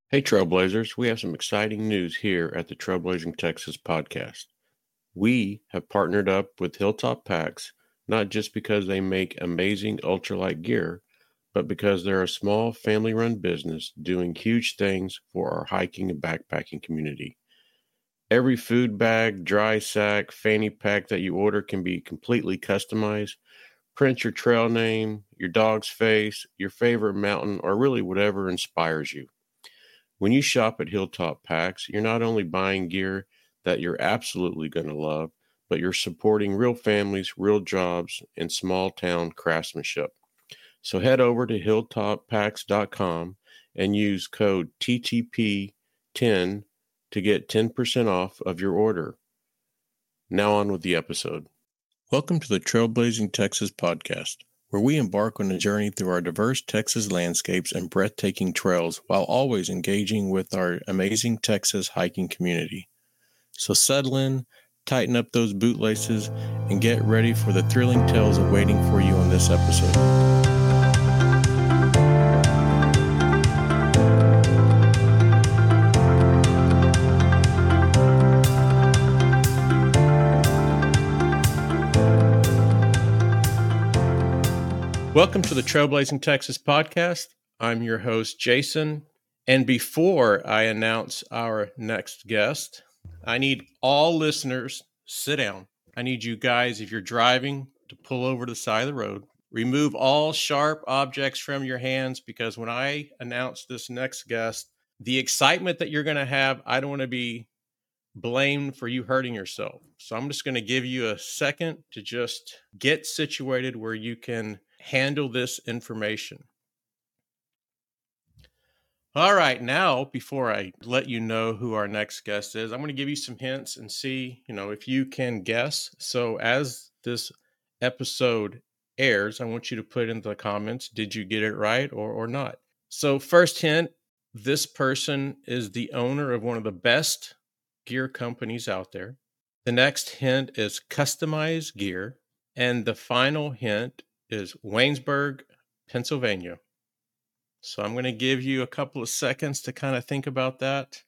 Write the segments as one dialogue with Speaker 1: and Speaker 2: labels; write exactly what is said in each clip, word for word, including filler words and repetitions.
Speaker 1: Hey, Trailblazers, we have some exciting news here at the Trailblazing Texas podcast. We have partnered up with Hilltop Packs, not just because they make amazing ultralight gear, but because they're a small family run business doing huge things for our hiking and backpacking community. Every food bag, dry sack, fanny pack that you order can be completely customized. Print your trail name, your dog's face, your favorite mountain, or really whatever inspires you. When you shop at Hilltop Packs, you're not only buying gear that you're absolutely going to love, but you're supporting real families, real jobs, and small town craftsmanship. So head over to hilltop packs dot com and use code T T P ten to get ten percent off of your order. Now on with the episode. Welcome to the Trailblazing Texas podcast, where we embark on a journey through our diverse Texas landscapes and breathtaking trails while always engaging with our amazing Texas hiking community. So settle in, tighten up those bootlaces, and get ready for the thrilling tales awaiting for you on this episode. Welcome to the Trailblazing Texas podcast. I'm your host, Jason. And before I announce our next guest, I need all listeners, sit down. I need you guys, if you're driving, to pull over to the side of the road. Remove all sharp objects from your hands, because when I announce this next guest, the excitement that you're going to have, I don't want to be blamed for you hurting yourself. So I'm just going to give you a second to just get situated where you can handle this information. All right, now, before I let you know who our next guest is, I'm going to give you some hints and see, you know, if you can guess. So as this episode airs, I want you to put in the comments, did you get it right or, or not? So first hint, this person is the owner of one of the best gear companies out there. The next hint is customized gear. And the final hint is Waynesburg, Pennsylvania. So I'm going to give you a couple of seconds to kind of think about that.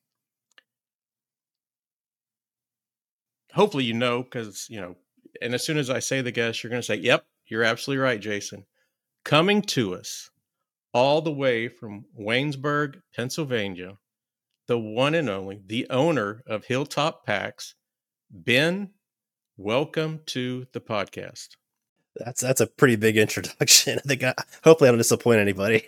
Speaker 1: Hopefully you know, because, you know, and as soon as I say the guess, you're going to say, yep, you're absolutely right, Jason. Coming to us all the way from Waynesburg, Pennsylvania, the one and only, the owner of Hilltop Packs, Ben, welcome to the podcast.
Speaker 2: That's that's a pretty big introduction. I think I, hopefully I don't disappoint anybody.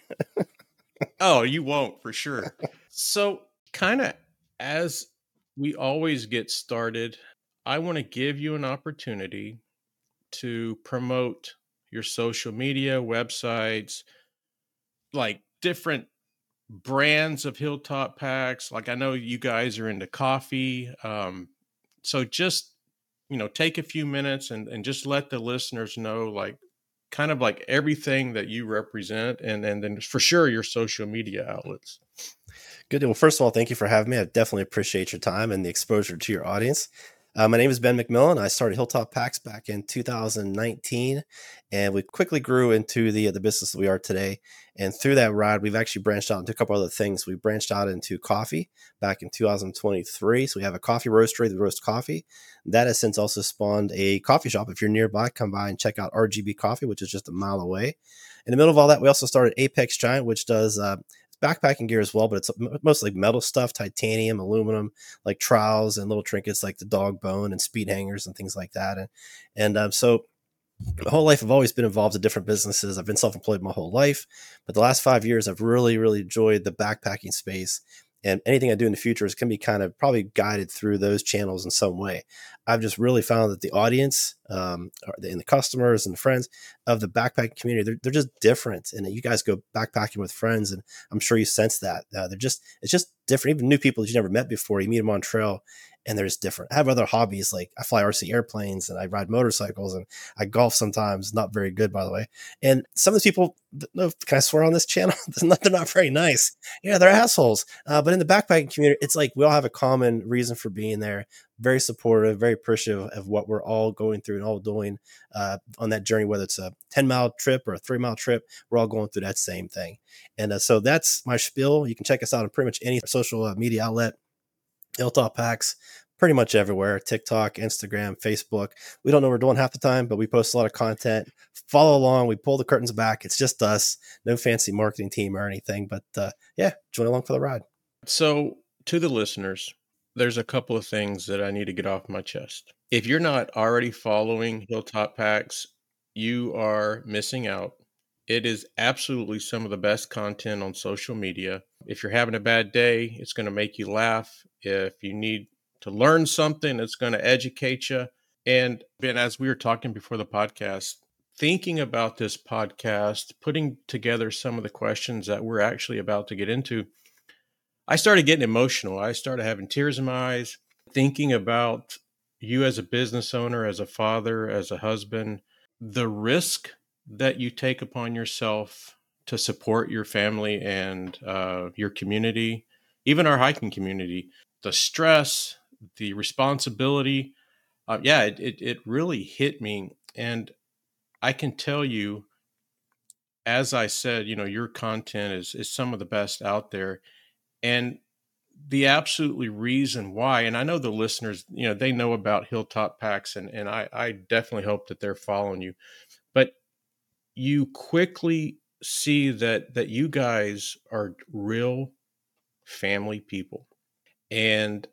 Speaker 1: Oh, you won't, for sure. So kind of as we always get started, I want to give you an opportunity to promote your social media, websites, like different brands of Hilltop Packs. Like I know you guys are into coffee. Um, so just, you know, take a few minutes and, and just let the listeners know, like, kind of like everything that you represent, and, and then for sure your social media outlets.
Speaker 2: Good. Well, first of all, thank you for having me. I definitely appreciate your time and the exposure to your audience. Uh, my name is Ben McMillan. I started Hilltop Packs back in two thousand nineteen, and we quickly grew into the the business that we are today. And through that ride, we've actually branched out into a couple other things. We branched out into coffee back in two thousand twenty-three. So we have a coffee roastery that roasts coffee. That has since also spawned a coffee shop. If you're nearby, come by and check out R G B Coffee, which is just a mile away. In the middle of all that, we also started Apex Giant, which does uh, backpacking gear as well, but it's mostly metal stuff, titanium, aluminum, like trowels and little trinkets like the dog bone and speed hangers and things like that. And, and um, so my whole life I've always been involved in different businesses. I've been self-employed my whole life, but the last five years I've really, really enjoyed the backpacking space. And anything I do in the future is going to be kind of probably guided through those channels in some way. I've just really found that the audience um, and the customers and the friends of the backpacking community, they're, they're just different. And you guys go backpacking with friends, and I'm sure you sense that. Uh, they're just, it's just different. Even new people that you never met before, you meet them on trail, and there's different. I have other hobbies, like I fly R C airplanes and I ride motorcycles and I golf sometimes, not very good, by the way. And some of these people, no, can I swear on this channel? They're not, they're not very nice. Yeah, they're assholes. Uh, but in the backpacking community, it's like we all have a common reason for being there. Very supportive, very appreciative of what we're all going through and all doing uh, on that journey, whether it's a ten mile trip or a three mile trip, we're all going through that same thing. And uh, so that's my spiel. You can check us out on pretty much any social uh, media outlet. Hilltop Packs, pretty much everywhere. TikTok, Instagram, Facebook. We don't know what we're doing half the time, but we post a lot of content. Follow along. We pull the curtains back. It's just us. No fancy marketing team or anything. But uh, yeah, join along for the ride.
Speaker 1: So to the listeners, there's a couple of things that I need to get off my chest. If you're not already following Hilltop Packs, you are missing out. It is absolutely some of the best content on social media. If you're having a bad day, it's going to make you laugh. If you need to learn something, it's going to educate you. And Ben, as we were talking before the podcast, thinking about this podcast, putting together some of the questions that we're actually about to get into, I started getting emotional. I started having tears in my eyes, thinking about you as a business owner, as a father, as a husband, the risk that you take upon yourself to support your family and uh, your community, even our hiking community, the stress, the responsibility. Uh, yeah, it, it, it really hit me. And I can tell you, as I said, you know, your content is, is some of the best out there. And the absolutely reason why, and I know the listeners, you know, they know about Hilltop Packs, and, and I, I definitely hope that they're following you, but you quickly see that, that you guys are real family people. And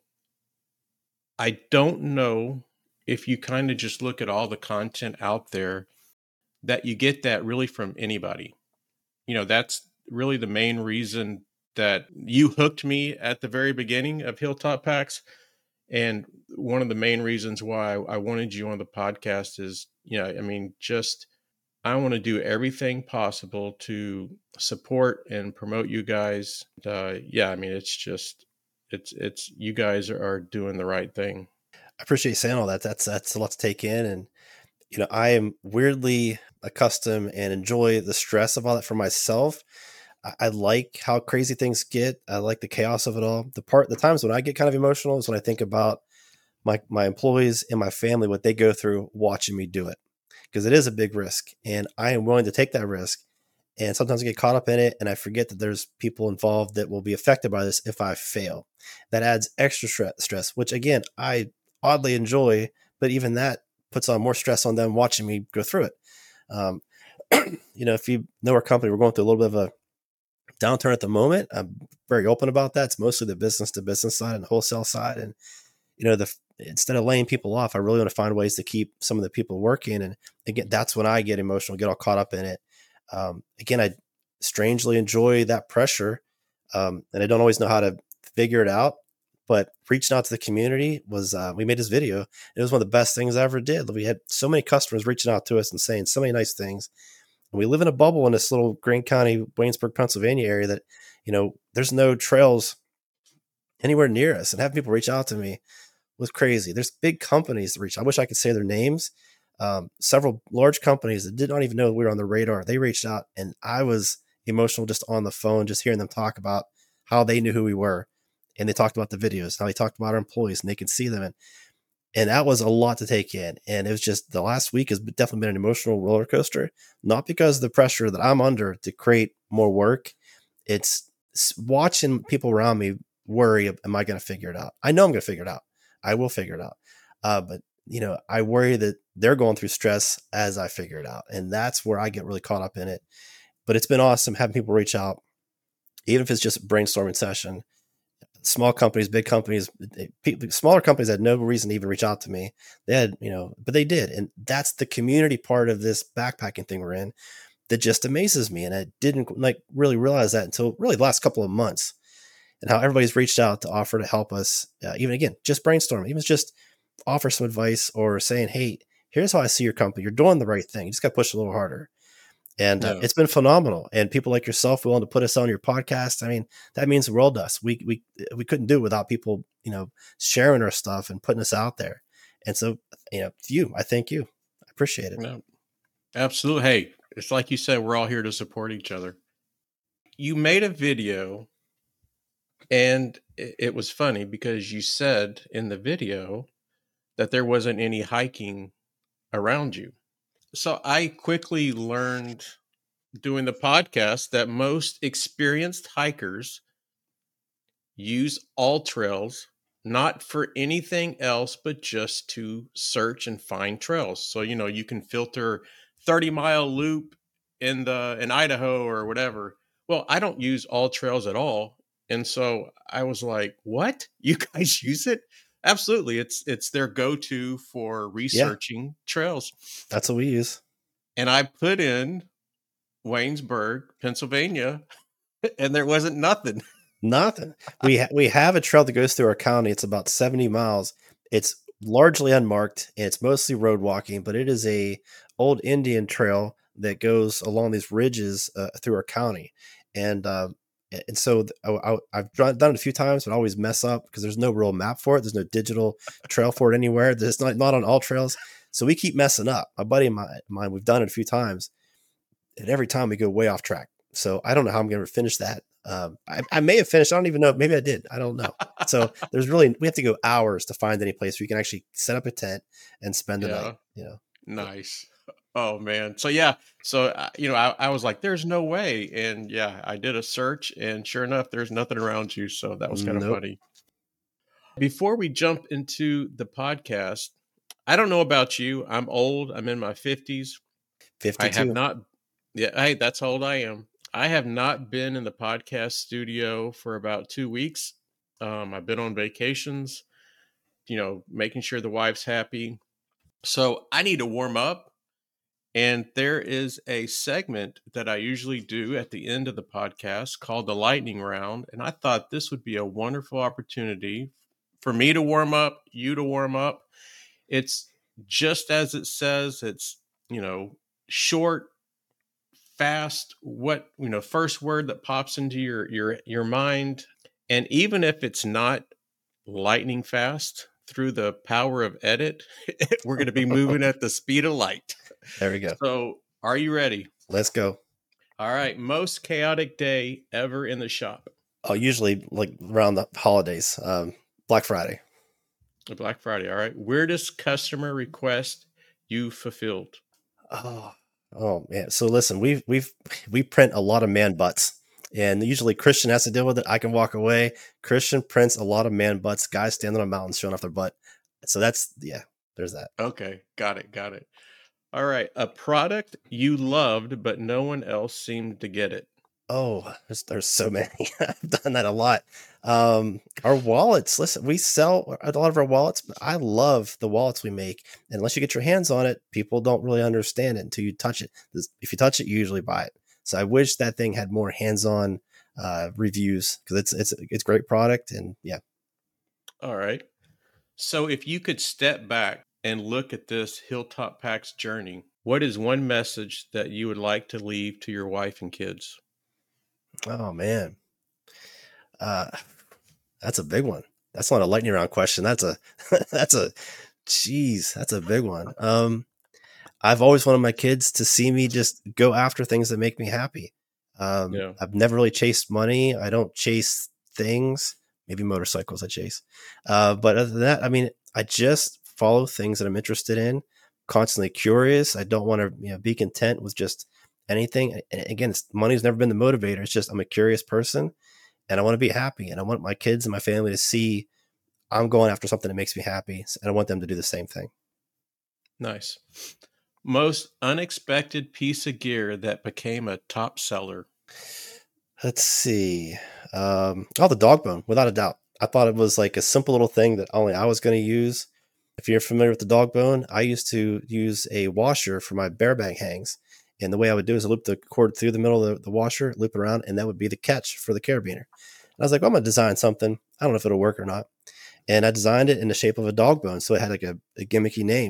Speaker 1: I don't know if you kind of just look at all the content out there that you get that really from anybody. You know, that's really the main reason that you hooked me at the very beginning of Hilltop Packs. And one of the main reasons why I wanted you on the podcast is, you know, I mean, just, I want to do everything possible to support and promote you guys. Uh, yeah, I mean, it's just, it's, it's, you guys are doing the right thing.
Speaker 2: I appreciate you saying all that. That's, that's a lot to take in. And, you know, I am weirdly accustomed and enjoy the stress of all that for myself. I, I like how crazy things get. I like the chaos of it all. The part, the times when I get kind of emotional is when I think about my, my employees and my family, what they go through watching me do it, because it is a big risk and I am willing to take that risk. And sometimes I get caught up in it and I forget that there's people involved that will be affected by this if I fail. That adds extra stress, which again, I oddly enjoy, but even that puts on more stress on them watching me go through it. Um, you know, if you know our company, we're going through a little bit of a downturn at the moment. I'm very open about that. It's mostly the business to business side and the wholesale side. And, you know, the, instead of laying people off, I really want to find ways to keep some of the people working. And again, that's when I get emotional, get all caught up in it. Um, again, I strangely enjoy that pressure. Um, and I don't always know how to figure it out, but reaching out to the community was, uh, we made this video. It was one of the best things I ever did. We had so many customers reaching out to us and saying so many nice things. And we live in a bubble in this little Greene County, Waynesburg, Pennsylvania area that, you know, there's no trails anywhere near us, and having people reach out to me was crazy. There's big companies that reach. I wish I could say their names. Um, several large companies that did not even know we were on the radar. They reached out and I was emotional just on the phone, just hearing them talk about how they knew who we were. And they talked about the videos, how they talked about our employees and they could see them. And, and that was a lot to take in. And it was just, the last week has definitely been an emotional roller coaster, not because of the pressure that I'm under to create more work. It's watching people around me worry, am I going to figure it out? I know I'm going to figure it out. I will figure it out. Uh, but you know, I worry that they're going through stress as I figure it out. And that's where I get really caught up in it. But it's been awesome having people reach out, even if it's just a brainstorming session. Small companies, big companies, people, smaller companies had no reason to even reach out to me. They had, you know, but they did. And that's the community part of this backpacking thing we're in that just amazes me. And I didn't like really realize that until really the last couple of months, and how everybody's reached out to offer to help us. Uh, even again, just brainstorming, even just offer some advice or saying, hey, here's how I see your company. You're doing the right thing. You just got to push a little harder. And uh,
Speaker 1: Yeah.
Speaker 2: it's been phenomenal. And people like yourself willing to put us on your podcast. I mean, that means the world to us. We, we, we couldn't do it without people, you know, sharing our stuff and putting us out there. And so, you know, you, I thank you. I appreciate it.
Speaker 1: No, absolutely. Hey, it's like you said, we're all here to support each other. You made a video, and it, it was funny because you said in the video that there wasn't any hiking around you. So I quickly learned doing the podcast that most experienced hikers use AllTrails not for anything else but just to search and find trails. So, you know, you can filter thirty mile loop in the in Idaho or whatever. Well, I don't use AllTrails at all. And so I was like, "What? You guys use it?" Absolutely. It's it's their go-to for
Speaker 2: Yeah,
Speaker 1: researching trails.
Speaker 2: that's what we use.
Speaker 1: And I put in Waynesburg, Pennsylvania, and there wasn't nothing.
Speaker 2: Nothing. We ha- we have a trail that goes through our county. It's about seventy miles. It's largely unmarked and it's mostly road walking, but it is a old Indian trail that goes along these ridges uh, through our county. And uh, and so th- I, I, I've done done it a few times, but I always mess up because there's no real map for it. There's no digital trail for it anywhere. There's not not on AllTrails. So we keep messing up. My buddy and my, mine, we've done it a few times, and every time we go way off track. So I don't know how I'm going to finish that. Um, I, I may have finished. I don't even know. Maybe I did. I don't know. So there's really, we have to go hours to find any place where you can actually set up a tent and spend the
Speaker 1: Yeah.
Speaker 2: night, you know?
Speaker 1: Nice. Oh man. So yeah. So uh, you know, I, I was like, "There's no way," and yeah, I did a search, and sure enough, there's nothing around you. So that was kind of
Speaker 2: Nope.
Speaker 1: funny. Before we jump into the podcast, I don't know about you. I'm old. I'm in my fifties. I have
Speaker 2: fifty-two.
Speaker 1: not. Yeah. Hey, that's how old I am. I have not been in the podcast studio for about two weeks. Um, I've been on vacations. You know, making sure the wife's happy. So I need to warm up. And there is a segment that I usually do at the end of the podcast called the lightning round. And I thought this would be a wonderful opportunity for me to warm up, you to warm up. It's just as it says, it's, you know, short, fast, what, you know, first word that pops into your your your mind. And even if it's not lightning fast, through the power of edit, we're going to be moving at the speed of light.
Speaker 2: There we go.
Speaker 1: So, are you ready?
Speaker 2: Let's go.
Speaker 1: All right. Most chaotic day ever in the shop.
Speaker 2: Oh, usually like around the holidays, um, Black Friday.
Speaker 1: Black Friday. All right. Weirdest customer request you fulfilled.
Speaker 2: Oh, oh man. So listen, we've, we've, we print a lot of man butts, and usually Christian has to deal with it. I can walk away. Christian prints a lot of man butts, guys standing on mountains showing off their butt. So that's, yeah, there's that.
Speaker 1: Okay. Got it. Got it. All right. A product you loved, but no one else seemed to get it.
Speaker 2: Oh, there's, there's so many. I've done that a lot. Um, our wallets, listen, we sell a lot of our wallets, but I love the wallets we make. And unless you get your hands on it, people don't really understand it until you touch it. If you touch it, you usually buy it. So I wish that thing had more hands-on uh, reviews, because it's, it's, it's a great product. And yeah.
Speaker 1: All right. So if you could step back and look at this Hilltop Packs journey, what is one message that you would like to leave to your wife and kids?
Speaker 2: Oh man. Uh, that's a big one. That's not a lightning round question. That's a, that's a, geez, that's a big one. Um, I've always wanted my kids to see me just go after things that make me happy. Um,
Speaker 1: Yeah.
Speaker 2: I've never really chased money. I don't chase things, maybe motorcycles I chase. Uh, but other than that, I mean, I just follow things that I'm interested in, constantly curious. I don't want to, you know, be content with just anything. And again, it's, money's never been the motivator. It's just, I'm a curious person and I want to be happy, and I want my kids and my family to see I'm going after something that makes me happy. And I want them to do the same thing.
Speaker 1: Nice. Most unexpected piece of gear that became a top seller.
Speaker 2: Let's see. Um, oh, the dog bone, without a doubt. I thought it was like a simple little thing that only I was going to use. If you're familiar with the dog bone, I used to use a washer for my bear bag hangs. And the way I would do is loop the cord through the middle of the, the washer, loop it around, and that would be the catch for the carabiner. And I was like, well, I'm going to design something. I don't know if it'll work or not. And I designed it in the shape of a dog bone. So it had like a, a gimmicky name.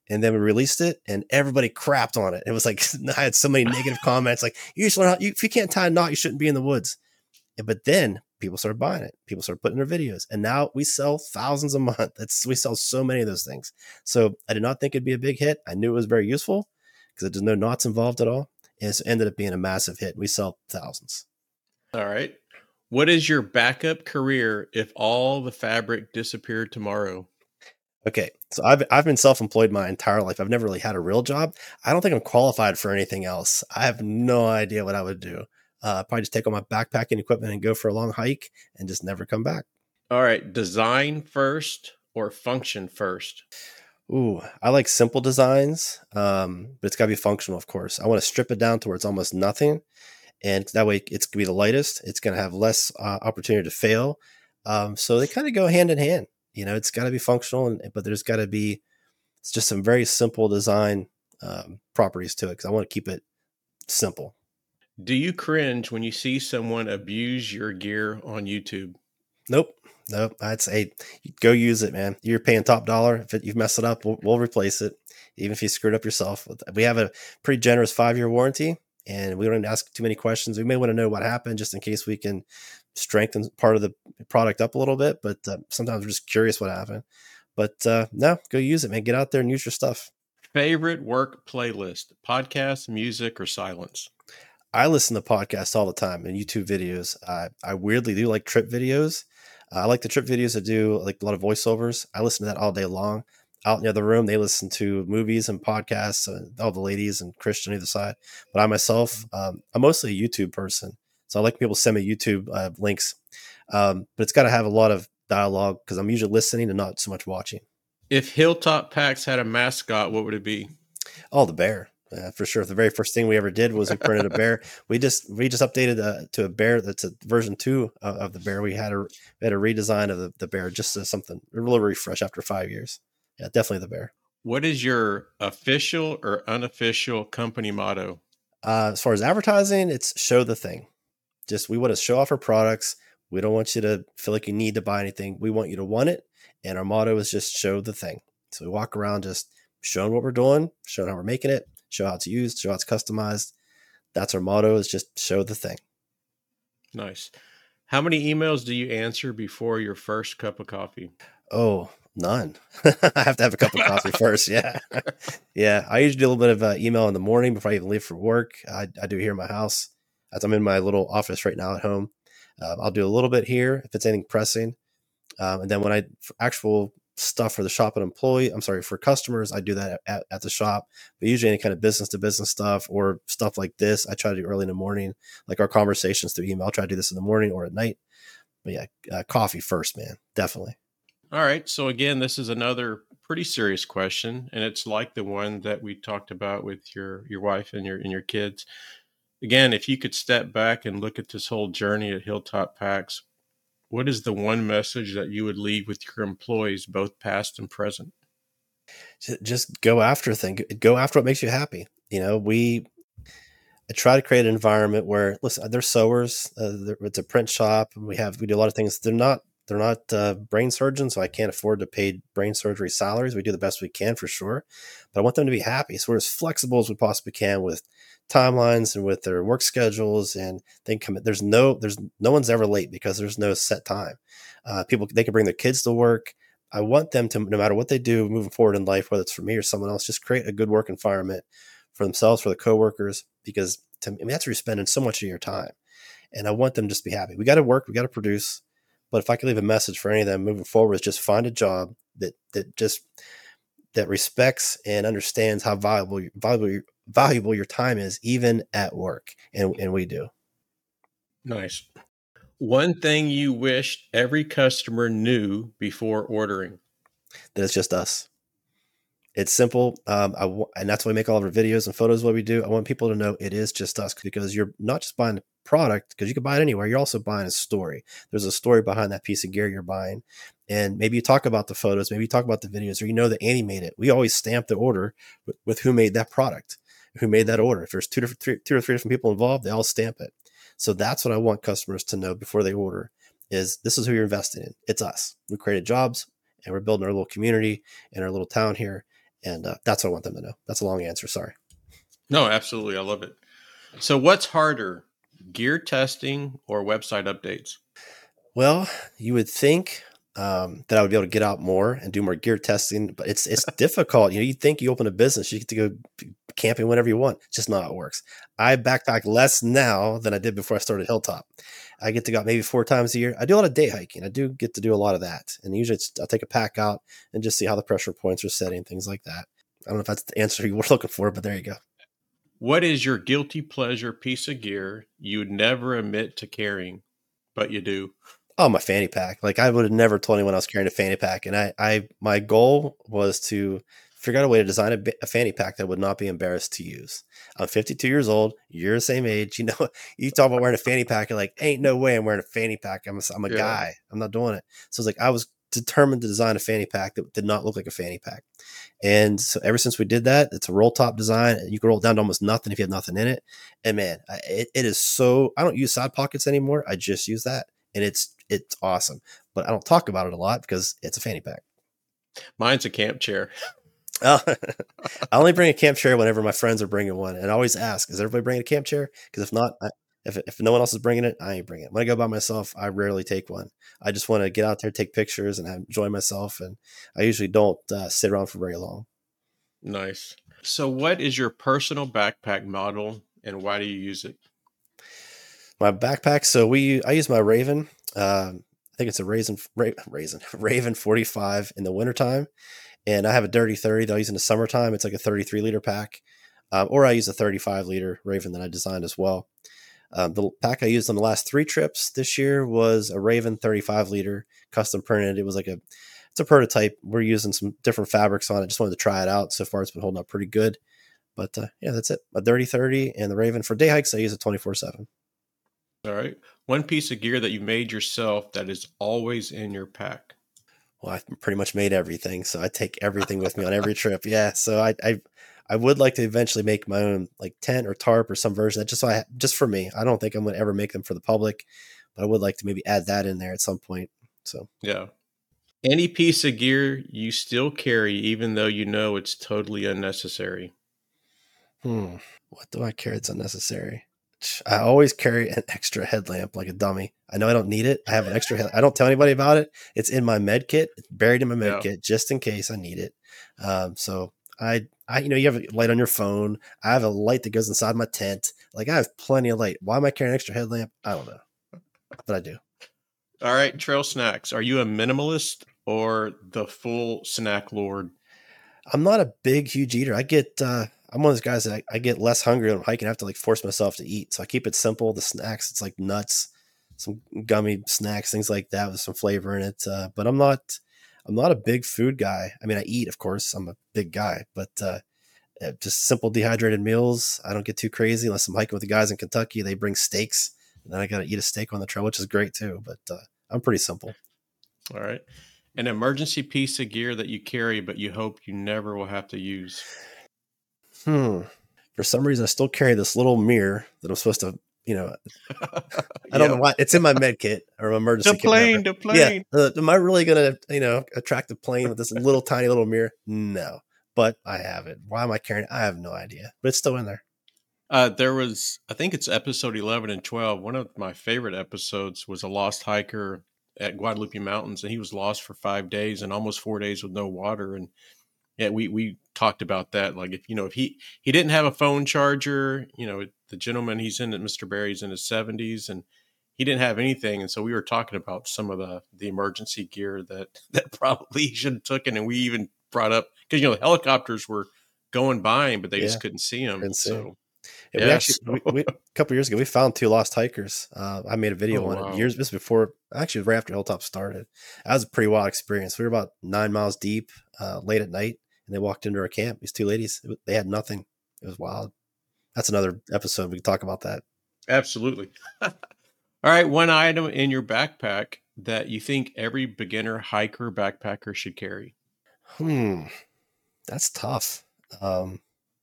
Speaker 2: And then we released it and everybody crapped on it. It was like, I had so many negative comments, like, you should learn how, you, if you can't tie a knot, you shouldn't be in the woods. And, but then people started buying it. People started putting their videos. And now we sell thousands a month. That's, we sell so many of those things. So I did not think it'd be a big hit. I knew it was very useful because there's no knots involved at all. And it ended up being a massive hit. We sell thousands.
Speaker 1: All right. What is your backup career if all the fabric disappeared tomorrow?
Speaker 2: Okay, so I've I've been self-employed my entire life. I've never really had a real job. I don't think I'm qualified for anything else. I have no idea what I would do. Uh, probably just take all my backpacking equipment and go for a long hike and just never come back.
Speaker 1: All right, design first or function first?
Speaker 2: Ooh, I like simple designs, um, but it's got to be functional, of course. I want to strip it down to where it's almost nothing, and that way it's going to be the lightest. It's going to have less uh, opportunity to fail. Um, so they kind of go hand in hand. You know, it's got to be functional, and, but there's got to be it's just some very simple design um, properties to it because I want to keep it simple.
Speaker 1: Do you cringe when you see someone abuse your gear on YouTube?
Speaker 2: Nope. Nope. I'd say go use it, man. You're paying top dollar. If it, you've messed it up, we'll, we'll replace it. Even if you screwed up yourself. We have a pretty generous five-year warranty, and we don't ask too many questions. We may want to know what happened just in case we can strengthen part of the product up a little bit, but uh, sometimes we're just curious what happened. But uh, no, go use it, man. Get out there and use your stuff.
Speaker 1: Favorite work playlist, podcast, music, or silence?
Speaker 2: I listen to podcasts all the time and YouTube videos. Uh, I weirdly do like trip videos. Uh, I like the trip videos that do like a lot of voiceovers. I listen to that all day long. Out in the other room, they listen to movies and podcasts, and all the ladies and Christian either side. But I myself, um, I'm mostly a YouTube person. So I like people send me YouTube uh, links, um, but it's got to have a lot of dialogue because I'm usually listening and not so much watching.
Speaker 1: If Hilltop Packs had a mascot, what would it be?
Speaker 2: Oh, the bear, uh, for sure. The very first thing we ever did was we printed a bear. We just we just updated uh, to a bear that's a version two of, of the bear. We had a we had a redesign of the, the bear, just as something a little refresh after five years. Yeah, definitely the bear.
Speaker 1: What is your official or unofficial company motto?
Speaker 2: Uh, as far as advertising, it's show the thing. Just we want to show off our products. We don't want you to feel like you need to buy anything. We want you to want it. And our motto is just show the thing. So we walk around just showing what we're doing, showing how we're making it, show how it's used, show how it's customized. That's our motto, is just show the thing.
Speaker 1: Nice. How many emails do you answer before your first cup of coffee?
Speaker 2: Oh, none. I have to have a cup of coffee first. Yeah. Yeah. I usually do a little bit of uh, email in the morning before I even leave for work. I, I do here in my house. As I'm in my little office right now at home. Uh, I'll do a little bit here if it's anything pressing. Um, and then when I for actual stuff for the shop and employee, I'm sorry, for customers, I do that at, at the shop. But usually any kind of business to business stuff or stuff like this, I try to do early in the morning, like our conversations through email. I'll try to do this in the morning or at night. But yeah, uh, coffee first, man. Definitely.
Speaker 1: All right. So again, this is another pretty serious question, and it's like the one that we talked about with your your wife and your and your kids. Again, if you could step back and look at this whole journey at Hilltop Packs, what is the one message that you would leave with your employees, both past and present?
Speaker 2: Just go after things. Go after what makes you happy. You know, we I try to create an environment where, listen, they're sewers. Uh, it's a print shop, and we have we do a lot of things. They're not they're not uh, brain surgeons, so I can't afford to pay brain surgery salaries. We do the best we can for sure, but I want them to be happy. So we're as flexible as we possibly can with timelines and with their work schedules, and they can come. There's no there's no one's ever late because there's no set time. Uh, people they can bring their kids to work. I want them to, no matter what they do moving forward in life, whether it's for me or someone else, just create a good work environment for themselves, for the coworkers, because to me, I mean, that's where you're spending so much of your time. And I want them just to be happy. We got to work, we got to produce. But if I could leave a message for any of them moving forward, is just find a job that that just that respects and understands how valuable valuable valuable your time is, even at work. And and we do.
Speaker 1: Nice. One thing you wished every customer knew before ordering?
Speaker 2: That it's just us. It's simple. Um, I w- and that's why we make all of our videos and photos, what we do. I want people to know it is just us, because you're not just buying a product, because you can buy it anywhere. You're also buying a story. There's a story behind that piece of gear you're buying. And maybe you talk about the photos, maybe you talk about the videos, or you know that Annie made it. We always stamp the order with, with who made that product, who made that order. If there's two, different, three, two or three different people involved, they all stamp it. So that's what I want customers to know before they order, is this is who you're investing in. It's us. We created jobs, and we're building our little community in our little town here. And uh, that's what I want them to know. That's a long answer. Sorry.
Speaker 1: No, absolutely. I love it. So what's harder, gear testing or website updates?
Speaker 2: Well, you would think um, that I would be able to get out more and do more gear testing, but it's it's difficult. You know, you think you open a business, you get to go camping whenever you want. It's just not how it works. I backpack less now than I did before I started Hilltop. I get to go out maybe four times a year. I do a lot of day hiking. I do get to do a lot of that. And usually it's, I'll take a pack out and just see how the pressure points are setting, things like that. I don't know if that's the answer you were looking for, but there you go.
Speaker 1: What is your guilty pleasure piece of gear you'd never admit to carrying, but you do?
Speaker 2: Oh, my fanny pack. Like I would have never told anyone I was carrying a fanny pack. And I, I, my goal was to figure out a way to design a, a fanny pack that would not be embarrassed to use. I'm fifty-two years old. You're the same age. You know, you talk about wearing a fanny pack. You're like, ain't no way I'm wearing a fanny pack. I'm a, I'm a yeah. guy. I'm not doing it. So it's like, I was determined to design a fanny pack that did not look like a fanny pack. And so ever since we did that, it's a roll top design. You can roll it down to almost nothing if you have nothing in it. And man, I, it, it is so, I don't use side pockets anymore. I just use that. And it's, it's awesome, but I don't talk about it a lot because it's a fanny pack.
Speaker 1: Mine's a camp chair.
Speaker 2: Oh, I only bring a camp chair whenever my friends are bringing one. And I always ask, is everybody bringing a camp chair? Because if not, I, if, if no one else is bringing it, I ain't bringing it. When I go by myself, I rarely take one. I just want to get out there, take pictures and enjoy myself. And I usually don't uh, sit around for very long.
Speaker 1: Nice. So what is your personal backpack model and why do you use it?
Speaker 2: My backpack. So we, I use my Raven. Um, I think it's a Raisin, Ra- Raisin, Raven forty-five in the wintertime. And I have a Dirty thirty that I use in the summertime. It's like a thirty-three liter pack. Um, or I use a thirty-five liter Raven that I designed as well. Um, the pack I used on the last three trips this year was a Raven thirty-five liter custom printed. It was like a, it's a prototype. We're using some different fabrics on it. Just wanted to try it out. So far it's been holding up pretty good. But uh, yeah, that's it. A Dirty thirty and the Raven. For day hikes, I use it twenty-four seven.
Speaker 1: All right. One piece of gear that you made yourself that is always in your pack.
Speaker 2: Well, I pretty much made everything. So I take everything with me on every trip. Yeah. So I, I, I would like to eventually make my own like tent or tarp or some version that just so I, just for me. I don't think I'm going to ever make them for the public, but I would like to maybe add that in there at some point. So,
Speaker 1: yeah. Any piece of gear you still carry, even though you know it's totally unnecessary.
Speaker 2: Hmm. What do I carry that's unnecessary? I always carry an extra headlamp like a dummy. I know I don't need it. I have an extra head. I don't tell anybody about it. It's in my med kit. It's buried in my med yeah. kit just in case I need it. Um, so I, I, you know, you have a light on your phone. I have a light that goes inside my tent. Like I have plenty of light. Why am I carrying an extra headlamp? I don't know, but I do.
Speaker 1: All right. Trail snacks. Are you a minimalist or the full snack lord?
Speaker 2: I'm not a big, huge eater. I get, uh, I'm one of those guys that I, I get less hungry when I'm hiking. I have to like force myself to eat. So I keep it simple. The snacks, it's like nuts, some gummy snacks, things like that with some flavor in it. Uh, but I'm not, I'm not a big food guy. I mean, I eat, of course, I'm a big guy, but uh, just simple dehydrated meals. I don't get too crazy unless I'm hiking with the guys in Kentucky. They bring steaks and then I got to eat a steak on the trail, which is great too. But uh, I'm pretty simple.
Speaker 1: All right. An emergency piece of gear that you carry, but you hope you never will have to use.
Speaker 2: Hmm. For some reason, I still carry this little mirror that I'm supposed to, you know, I don't yep. know why. It's in my med kit or emergency
Speaker 1: the plane,
Speaker 2: kit.
Speaker 1: The plane,
Speaker 2: yeah. Uh, am I really going to, you know, attract a plane with this little tiny little mirror? No, but I have it. Why am I carrying it? I have no idea, but it's still in there.
Speaker 1: Uh, there was, I think it's episode eleven and twelve. One of my favorite episodes was a lost hiker at Guadalupe Mountains, and he was lost for five days and almost four days with no water. And yeah, we, we talked about that. Like if, you know, if he, he didn't have a phone charger, you know, the gentleman he's in, Mister Barry's in his seventies and he didn't have anything. And so we were talking about some of the, the emergency gear that, that probably he should have taken. And we even brought up, cause you know, the helicopters were going by him, but they yeah, just couldn't see him.
Speaker 2: Couldn't see
Speaker 1: so
Speaker 2: him. Yeah, we actually, so. we, we, a couple of years ago, we found two lost hikers. Uh, I made a video oh, on wow. it years this before, actually right after Hilltop started. That was a pretty wild experience. We were about nine miles deep, uh, late at night, and they walked into our camp. These two ladies, they had nothing. It was wild. That's another episode. We can talk about that.
Speaker 1: Absolutely. All right. One item in your backpack that you think every beginner hiker, backpacker should carry.
Speaker 2: Hmm. That's tough. Um,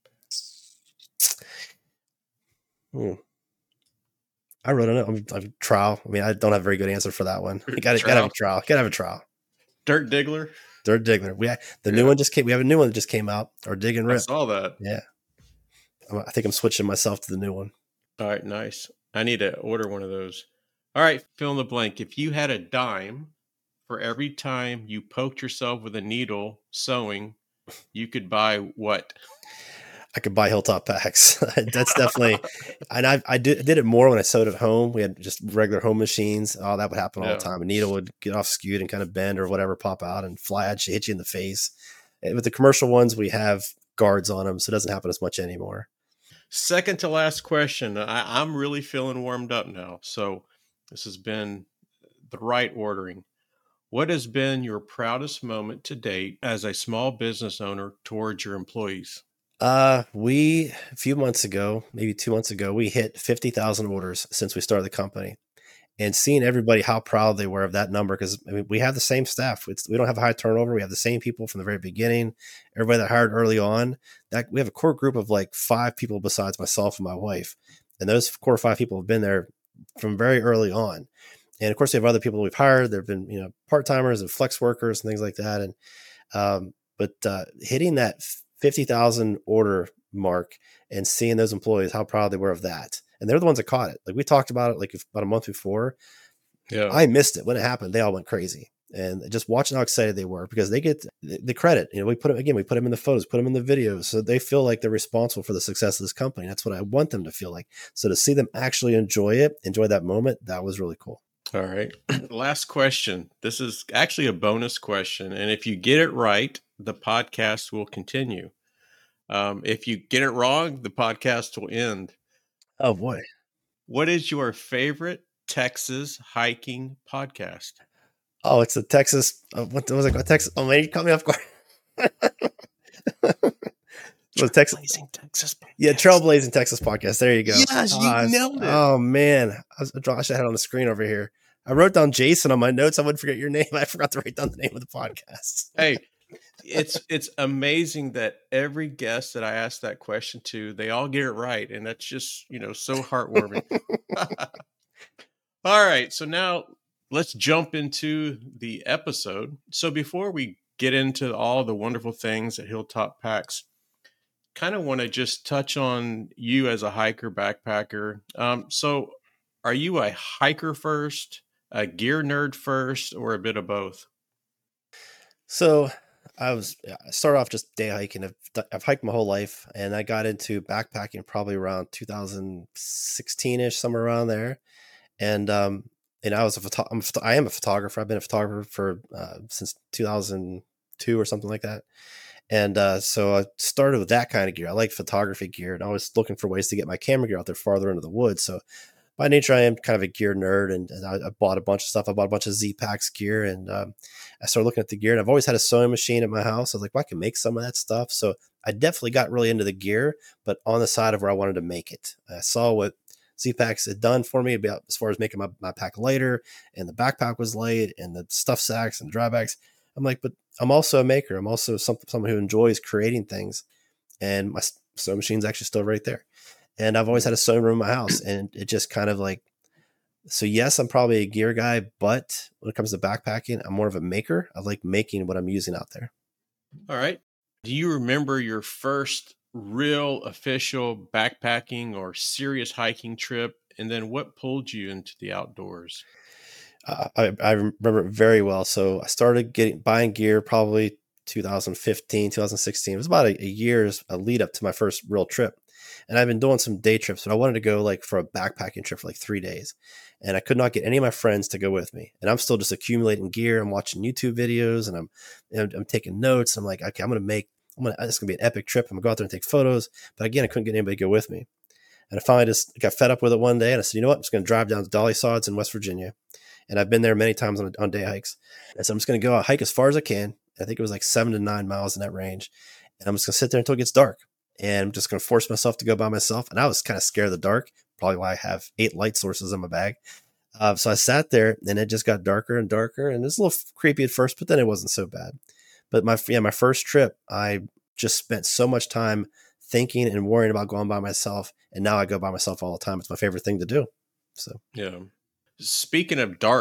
Speaker 2: Hmm. I wrote on it. I'm, I'm trowel. I mean, I don't have a very good answer for that one. You got to have a trowel. Got to have a trowel.
Speaker 1: Dirt diggler.
Speaker 2: Dirt Diggler. We the
Speaker 1: Yeah.
Speaker 2: new one just came. We have a new one that just came out. Our Dig and
Speaker 1: I
Speaker 2: Rip.
Speaker 1: saw that.
Speaker 2: Yeah. I think I'm switching myself to the new one.
Speaker 1: All right, nice. I need to order one of those. All right, fill in the blank. If you had a dime for every time you poked yourself with a needle sewing, you could buy what?
Speaker 2: I could buy Hilltop packs. That's definitely, and I I did, did it more when I sewed at home. We had just regular home machines. Oh, that would happen all
Speaker 1: Yeah.
Speaker 2: the time. A needle would get off skewed and kind of bend or whatever, pop out and fly at you, hit you in the face. And with the commercial ones, we have guards on them, so it doesn't happen as much anymore.
Speaker 1: Second to last question. I, I'm really feeling warmed up now. So this has been the right ordering. What has been your proudest moment to date as a small business owner towards your employees?
Speaker 2: Uh, we a few months ago, maybe two months ago, we hit fifty thousand orders since we started the company, and seeing everybody how proud they were of that number. Cause I mean, we have the same staff. It's, we don't have a high turnover. We have the same people from the very beginning, everybody that hired early on. That we have a core group of like five people besides myself and my wife. And those core five people have been there from very early on. And of course we have other people we've hired. There've been, you know, part-timers and flex workers and things like that. And, um, but, uh, hitting that fifty thousand order mark and seeing those employees, how proud they were of that. And they're the ones that caught it. Like we talked about it like about a month before.
Speaker 1: Yeah.
Speaker 2: I missed it when it happened. They all went crazy. And just watching how excited they were because they get the credit. You know, we put them again, we put them in the photos, put them in the videos. So they feel like they're responsible for the success of this company. That's what I want them to feel like. So to see them actually enjoy it, enjoy that moment, that was really cool.
Speaker 1: All right. Last question. This is actually a bonus question. And if you get it right, the podcast will continue. Um, if you get it wrong, the podcast will end.
Speaker 2: Oh boy.
Speaker 1: What is your favorite Texas hiking podcast?
Speaker 2: Oh, it's the Texas. Uh, what was it? Texas. Oh man, you caught me off guard. So Texas,
Speaker 1: Texas podcast.
Speaker 2: Yeah, Trailblazing Texas podcast. There you go.
Speaker 1: Yes, you
Speaker 2: uh,
Speaker 1: nailed it.
Speaker 2: Oh man, I was I should have had it on the screen over here. I wrote down Jason on my notes. I wouldn't forget your name. I forgot to write down the name of the podcast.
Speaker 1: Hey, it's it's amazing that every guest that I ask that question to, they all get it right, and that's just, you know, so heartwarming. All right, so now let's jump into the episode. So before we get into all the wonderful things at Hilltop Packs, kind of want to just touch on you as a hiker, backpacker. Um, so are you a hiker first, a gear nerd first, or a bit of both?
Speaker 2: So I was, I started off just day hiking. I've, I've hiked my whole life, and I got into backpacking probably around two thousand sixteen ish, somewhere around there. And, um, and I was a photo- I'm, I am a photographer. I've been a photographer for, uh, since two thousand two or something like that. And uh, so I started with that kind of gear. I like photography gear, and I was looking for ways to get my camera gear out there farther into the woods. So by nature, I am kind of a gear nerd, and, and I, I bought a bunch of stuff. I bought a bunch of Z-Packs gear, and um, I started looking at the gear. And I've always had a sewing machine at my house. I was like, well, I can make some of that stuff. So I definitely got really into the gear, but on the side of where I wanted to make it. I saw what Z-Packs had done for me about as far as making my, my pack lighter, and the backpack was light, and the stuff sacks and dry bags. I'm like, but I'm also a maker. I'm also some, someone who enjoys creating things, and my sewing machine's actually still right there. And I've always had a sewing room in my house, and it just kind of like, so yes, I'm probably a gear guy, but when it comes to backpacking, I'm more of a maker. I like making what I'm using out there.
Speaker 1: All right. Do you remember your first real official backpacking or serious hiking trip? And then what pulled you into the outdoors?
Speaker 2: Uh, I, I remember it very well. So I started getting buying gear probably two thousand fifteen, two thousand sixteen. It was about a, a year's a lead up to my first real trip. And I've been doing some day trips, but I wanted to go like for a backpacking trip for like three days. And I could not get any of my friends to go with me. And I'm still just accumulating gear. I'm watching YouTube videos, and I'm, and I'm taking notes. I'm like, okay, I'm going to make, I'm going to, it's going to be an epic trip. I'm going to go out there and take photos. But again, I couldn't get anybody to go with me. And I finally just got fed up with it one day. And I said, you know what? I'm just going to drive down to Dolly Sods in West Virginia. And I've been there many times on, on day hikes. And so I'm just going to go out, hike as far as I can. I think it was like seven to nine miles in that range. And I'm just going to sit there until it gets dark. And I'm just going to force myself to go by myself. And I was kind of scared of the dark, probably why I have eight light sources in my bag. Uh, so I sat there, and it just got darker and darker. And it was a little creepy at first, but then it wasn't so bad. But my, yeah, my first trip, I just spent so much time thinking and worrying about going by myself. And now I go by myself all the time. It's my favorite thing to do. So,
Speaker 1: yeah. Speaking of dark,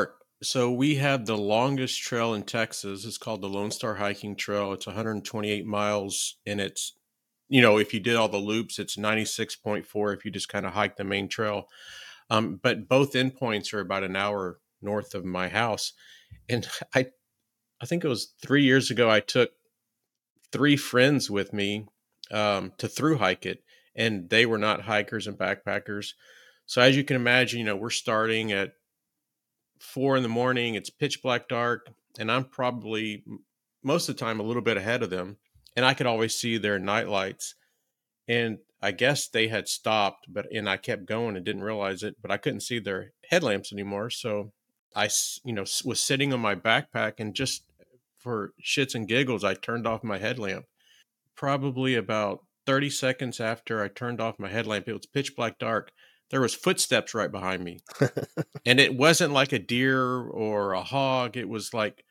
Speaker 1: So we have the longest trail in Texas. It's called the Lone Star Hiking Trail. It's one hundred twenty-eight miles, and it's, you know, if you did all the loops, it's ninety-six point four if you just kind of hike the main trail. Um, but both endpoints are about an hour north of my house. And I, I think it was three years ago, I took three friends with me um, to through hike it, and they were not hikers and backpackers. So as you can imagine, you know, we're starting at four in the morning. It's pitch black dark, and I'm probably most of the time a little bit ahead of them, and I could always see their night lights. And I guess they had stopped, but and I kept going and didn't realize it, but I couldn't see their headlamps anymore. So I, you know, was sitting on my backpack, and just for shits and giggles, I turned off my headlamp. Probably about thirty seconds after I turned off my headlamp, it was pitch black dark. There was footsteps right behind me. And it wasn't like a deer or a hog. It was like,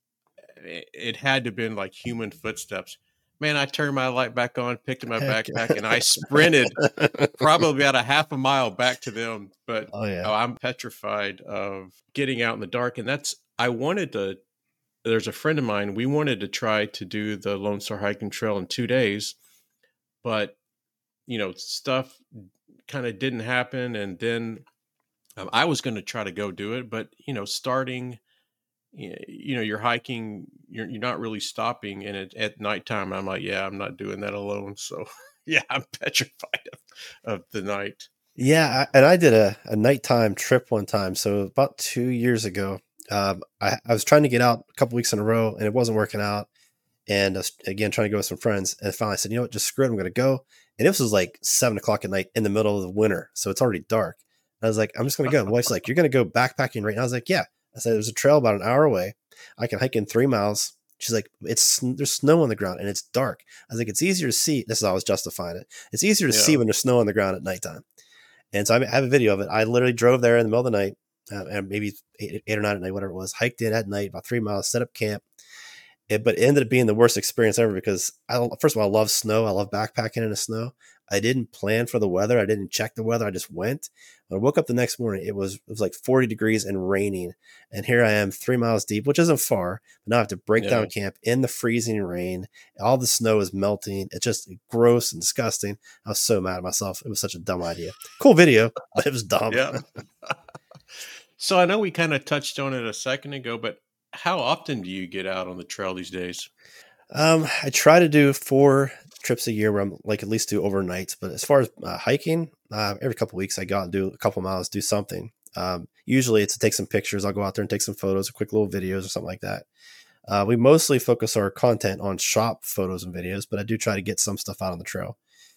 Speaker 1: it had to have been like human footsteps. Man, I turned my light back on, picked up my
Speaker 2: Heck.
Speaker 1: backpack, and I sprinted probably about a half a mile back to them. But
Speaker 2: Oh yeah.
Speaker 1: oh, I'm petrified of getting out in the dark. And that's, I wanted to, there's a friend of mine, we wanted to try to do the Lone Star Hiking Trail in two days, but, you know, stuff kind of didn't happen. And then um, I was going to try to go do it, but, you know, starting, you know, you're hiking, you're, you're not really stopping. And it, at nighttime, I'm like, yeah, I'm not doing that alone. So yeah, I'm petrified of, of the night.
Speaker 2: Yeah. I, and I did a, a nighttime trip one time. So about two years ago, um, I, I was trying to get out a couple weeks in a row and it wasn't working out. And I was, again, trying to go with some friends. And finally I said, you know what, just screw it. I'm going to go. And this was like seven o'clock at night in the middle of the winter. So it's already dark. And I was like, I'm just going to go. My wife's like, you're going to go backpacking right now? I was like, yeah. I said, there's a trail about an hour away. I can hike in three miles. She's like, it's, there's snow on the ground and it's dark. I was like, it's easier to see. This is how I was justifying it. It's easier to
Speaker 1: Yeah.
Speaker 2: see when there's snow on the ground at nighttime. And so I have a video of it. I literally drove there in the middle of the night, uh, and maybe eight, eight or nine at night, whatever it was, hiked in at night, about three miles, set up camp. It, but it ended up being the worst experience ever because I, first of all, I love snow. I love backpacking in the snow. I didn't plan for the weather. I didn't check the weather. I just went. When I woke up the next morning, it was, it was like forty degrees and raining. And here I am three miles deep, which isn't far. But now I have to break
Speaker 1: Yeah.
Speaker 2: down camp in the freezing rain. All the snow is melting. It's just gross and disgusting. I was so mad at myself. It was such a dumb idea. Cool video, but it was dumb.
Speaker 1: Yeah. So I know we kind of touched on it a second ago, but how often do you get out on the trail these days?
Speaker 2: Um, I try to do four trips a year where I'm like at least do overnights. But as far as uh, hiking, uh, every couple of weeks I go out and do a couple miles, do something. Um, usually it's to take some pictures. I'll go out there and take some photos or quick little videos or something like that. Uh, we mostly focus our content on shop photos and videos, but I do try to get some stuff out on the trail.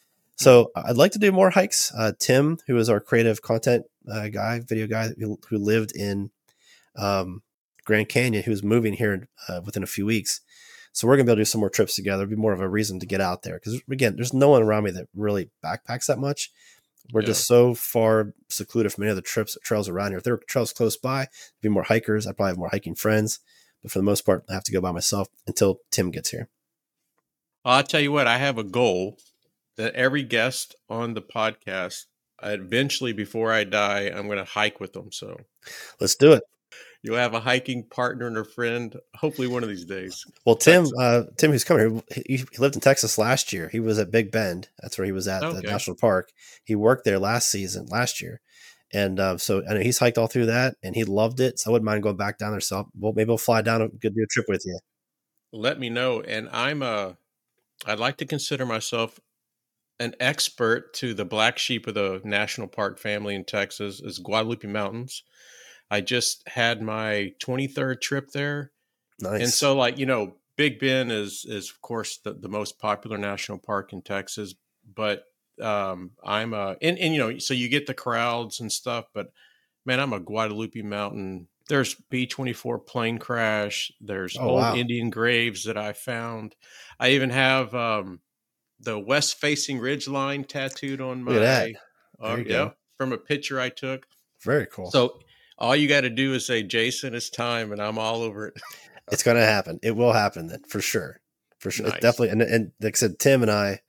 Speaker 2: So I'd like to do more hikes. Uh, Tim, who is our creative content uh, guy, video guy who, who lived in um, Grand Canyon, who's moving here uh, within a few weeks. So we're going to be able to do some more trips together. It'd be more of a reason to get out there. Because again, there's no one around me that really backpacks that much. We're
Speaker 1: Yeah.
Speaker 2: just so far secluded from any other trips, trails around here. If there were trails close by, there'd be more hikers. I'd probably have more hiking friends. But for the most part, I have to go by myself until Tim gets here.
Speaker 1: I'll tell you what, I have a goal that every guest on the podcast, eventually before I die, I'm going to hike with them. So
Speaker 2: Let's do it.
Speaker 1: you'll have a hiking partner and a friend, hopefully one of these days.
Speaker 2: Well, Tim, uh, Tim, who's coming here, he, he lived in Texas last year. He was at Big Bend. That's where he was at,
Speaker 1: Okay.
Speaker 2: the national park. He worked there last season, last year. And uh, so I know he's hiked all through that and he loved it. So I wouldn't mind going back down there. So well, maybe we'll fly down and go do a trip with you.
Speaker 1: Let me know. And I'm a, I'd like to consider myself an expert to the black sheep of the national park family in Texas is Guadalupe Mountains. I just had my twenty-third trip there.
Speaker 2: Nice.
Speaker 1: And so like, you know, Big Bend is, is of course the, the most popular national park in Texas, but um, I'm a, and, and, you know, so you get the crowds and stuff, but man, I'm a Guadalupe Mountain. There's B twenty-four plane crash. There's
Speaker 2: Oh,
Speaker 1: old
Speaker 2: wow.
Speaker 1: Indian graves that I found. I even have um, the west facing ridge line tattooed on my,
Speaker 2: Look at that. There
Speaker 1: uh,
Speaker 2: you
Speaker 1: yeah,
Speaker 2: go.
Speaker 1: from a picture I took.
Speaker 2: Very cool.
Speaker 1: So all you got to do is say, Jason, it's time, and I'm all over it.
Speaker 2: It's going to happen. It will happen then for sure. For sure.
Speaker 1: Nice.
Speaker 2: It's definitely. And, and like I said, Tim and I,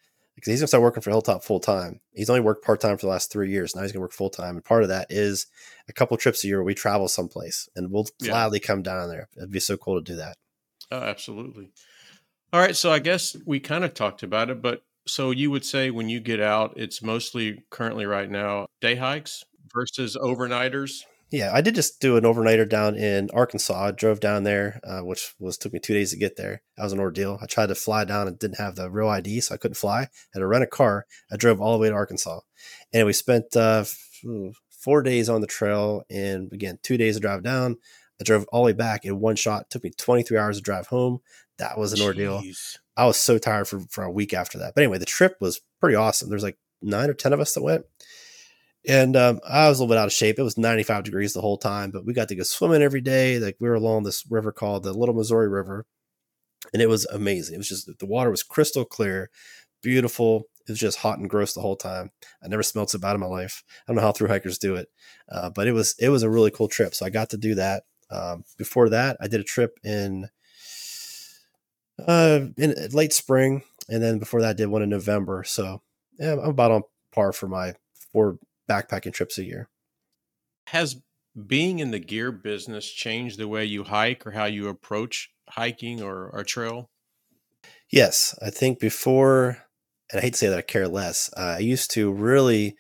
Speaker 2: because he's gonna start working for Hilltop full time. He's only worked part time for the last three years. Now he's gonna work full time, and part of that is a couple trips a year where we travel someplace, and we'll
Speaker 1: Yeah.
Speaker 2: gladly come down there. It'd be so cool to do that.
Speaker 1: Oh, absolutely. All right. So I guess we kind of talked about it, but so you would say when you get out, it's mostly currently right now day hikes versus overnighters?
Speaker 2: Yeah, I did just do an overnighter down in Arkansas. I drove down there, uh, which was took me two days to get there. That was an ordeal. I tried to fly down and didn't have the real I D, so I couldn't fly. I had to rent a car. I drove all the way to Arkansas, and we spent uh, four days on the trail. And again, two days to drive down. I drove all the way back in one shot. It took me twenty-three hours to drive home. That was an
Speaker 1: Jeez.
Speaker 2: ordeal. I was so tired for, for a week after that. But anyway, the trip was pretty awesome. There's like nine or ten of us that went. And um, I was a little bit out of shape. It was ninety-five degrees the whole time, but we got to go swimming every day. Like we were along this river called the Little Missouri River, and it was amazing. It was just, the water was crystal clear, beautiful. It was just hot and gross the whole time. I never smelled so bad in my life. I don't know how thru hikers do it, uh, but it was it was a really cool trip. So I got to do that. Um, before that, I did a trip in uh, in late spring, and then before that, I did one in November. So yeah, I'm about on par for my four backpacking trips a year.
Speaker 1: Has being in the gear business changed the way you hike or how you approach hiking or, or trail?
Speaker 2: Yes, I think before, and I hate to say that I care less, uh, I used to really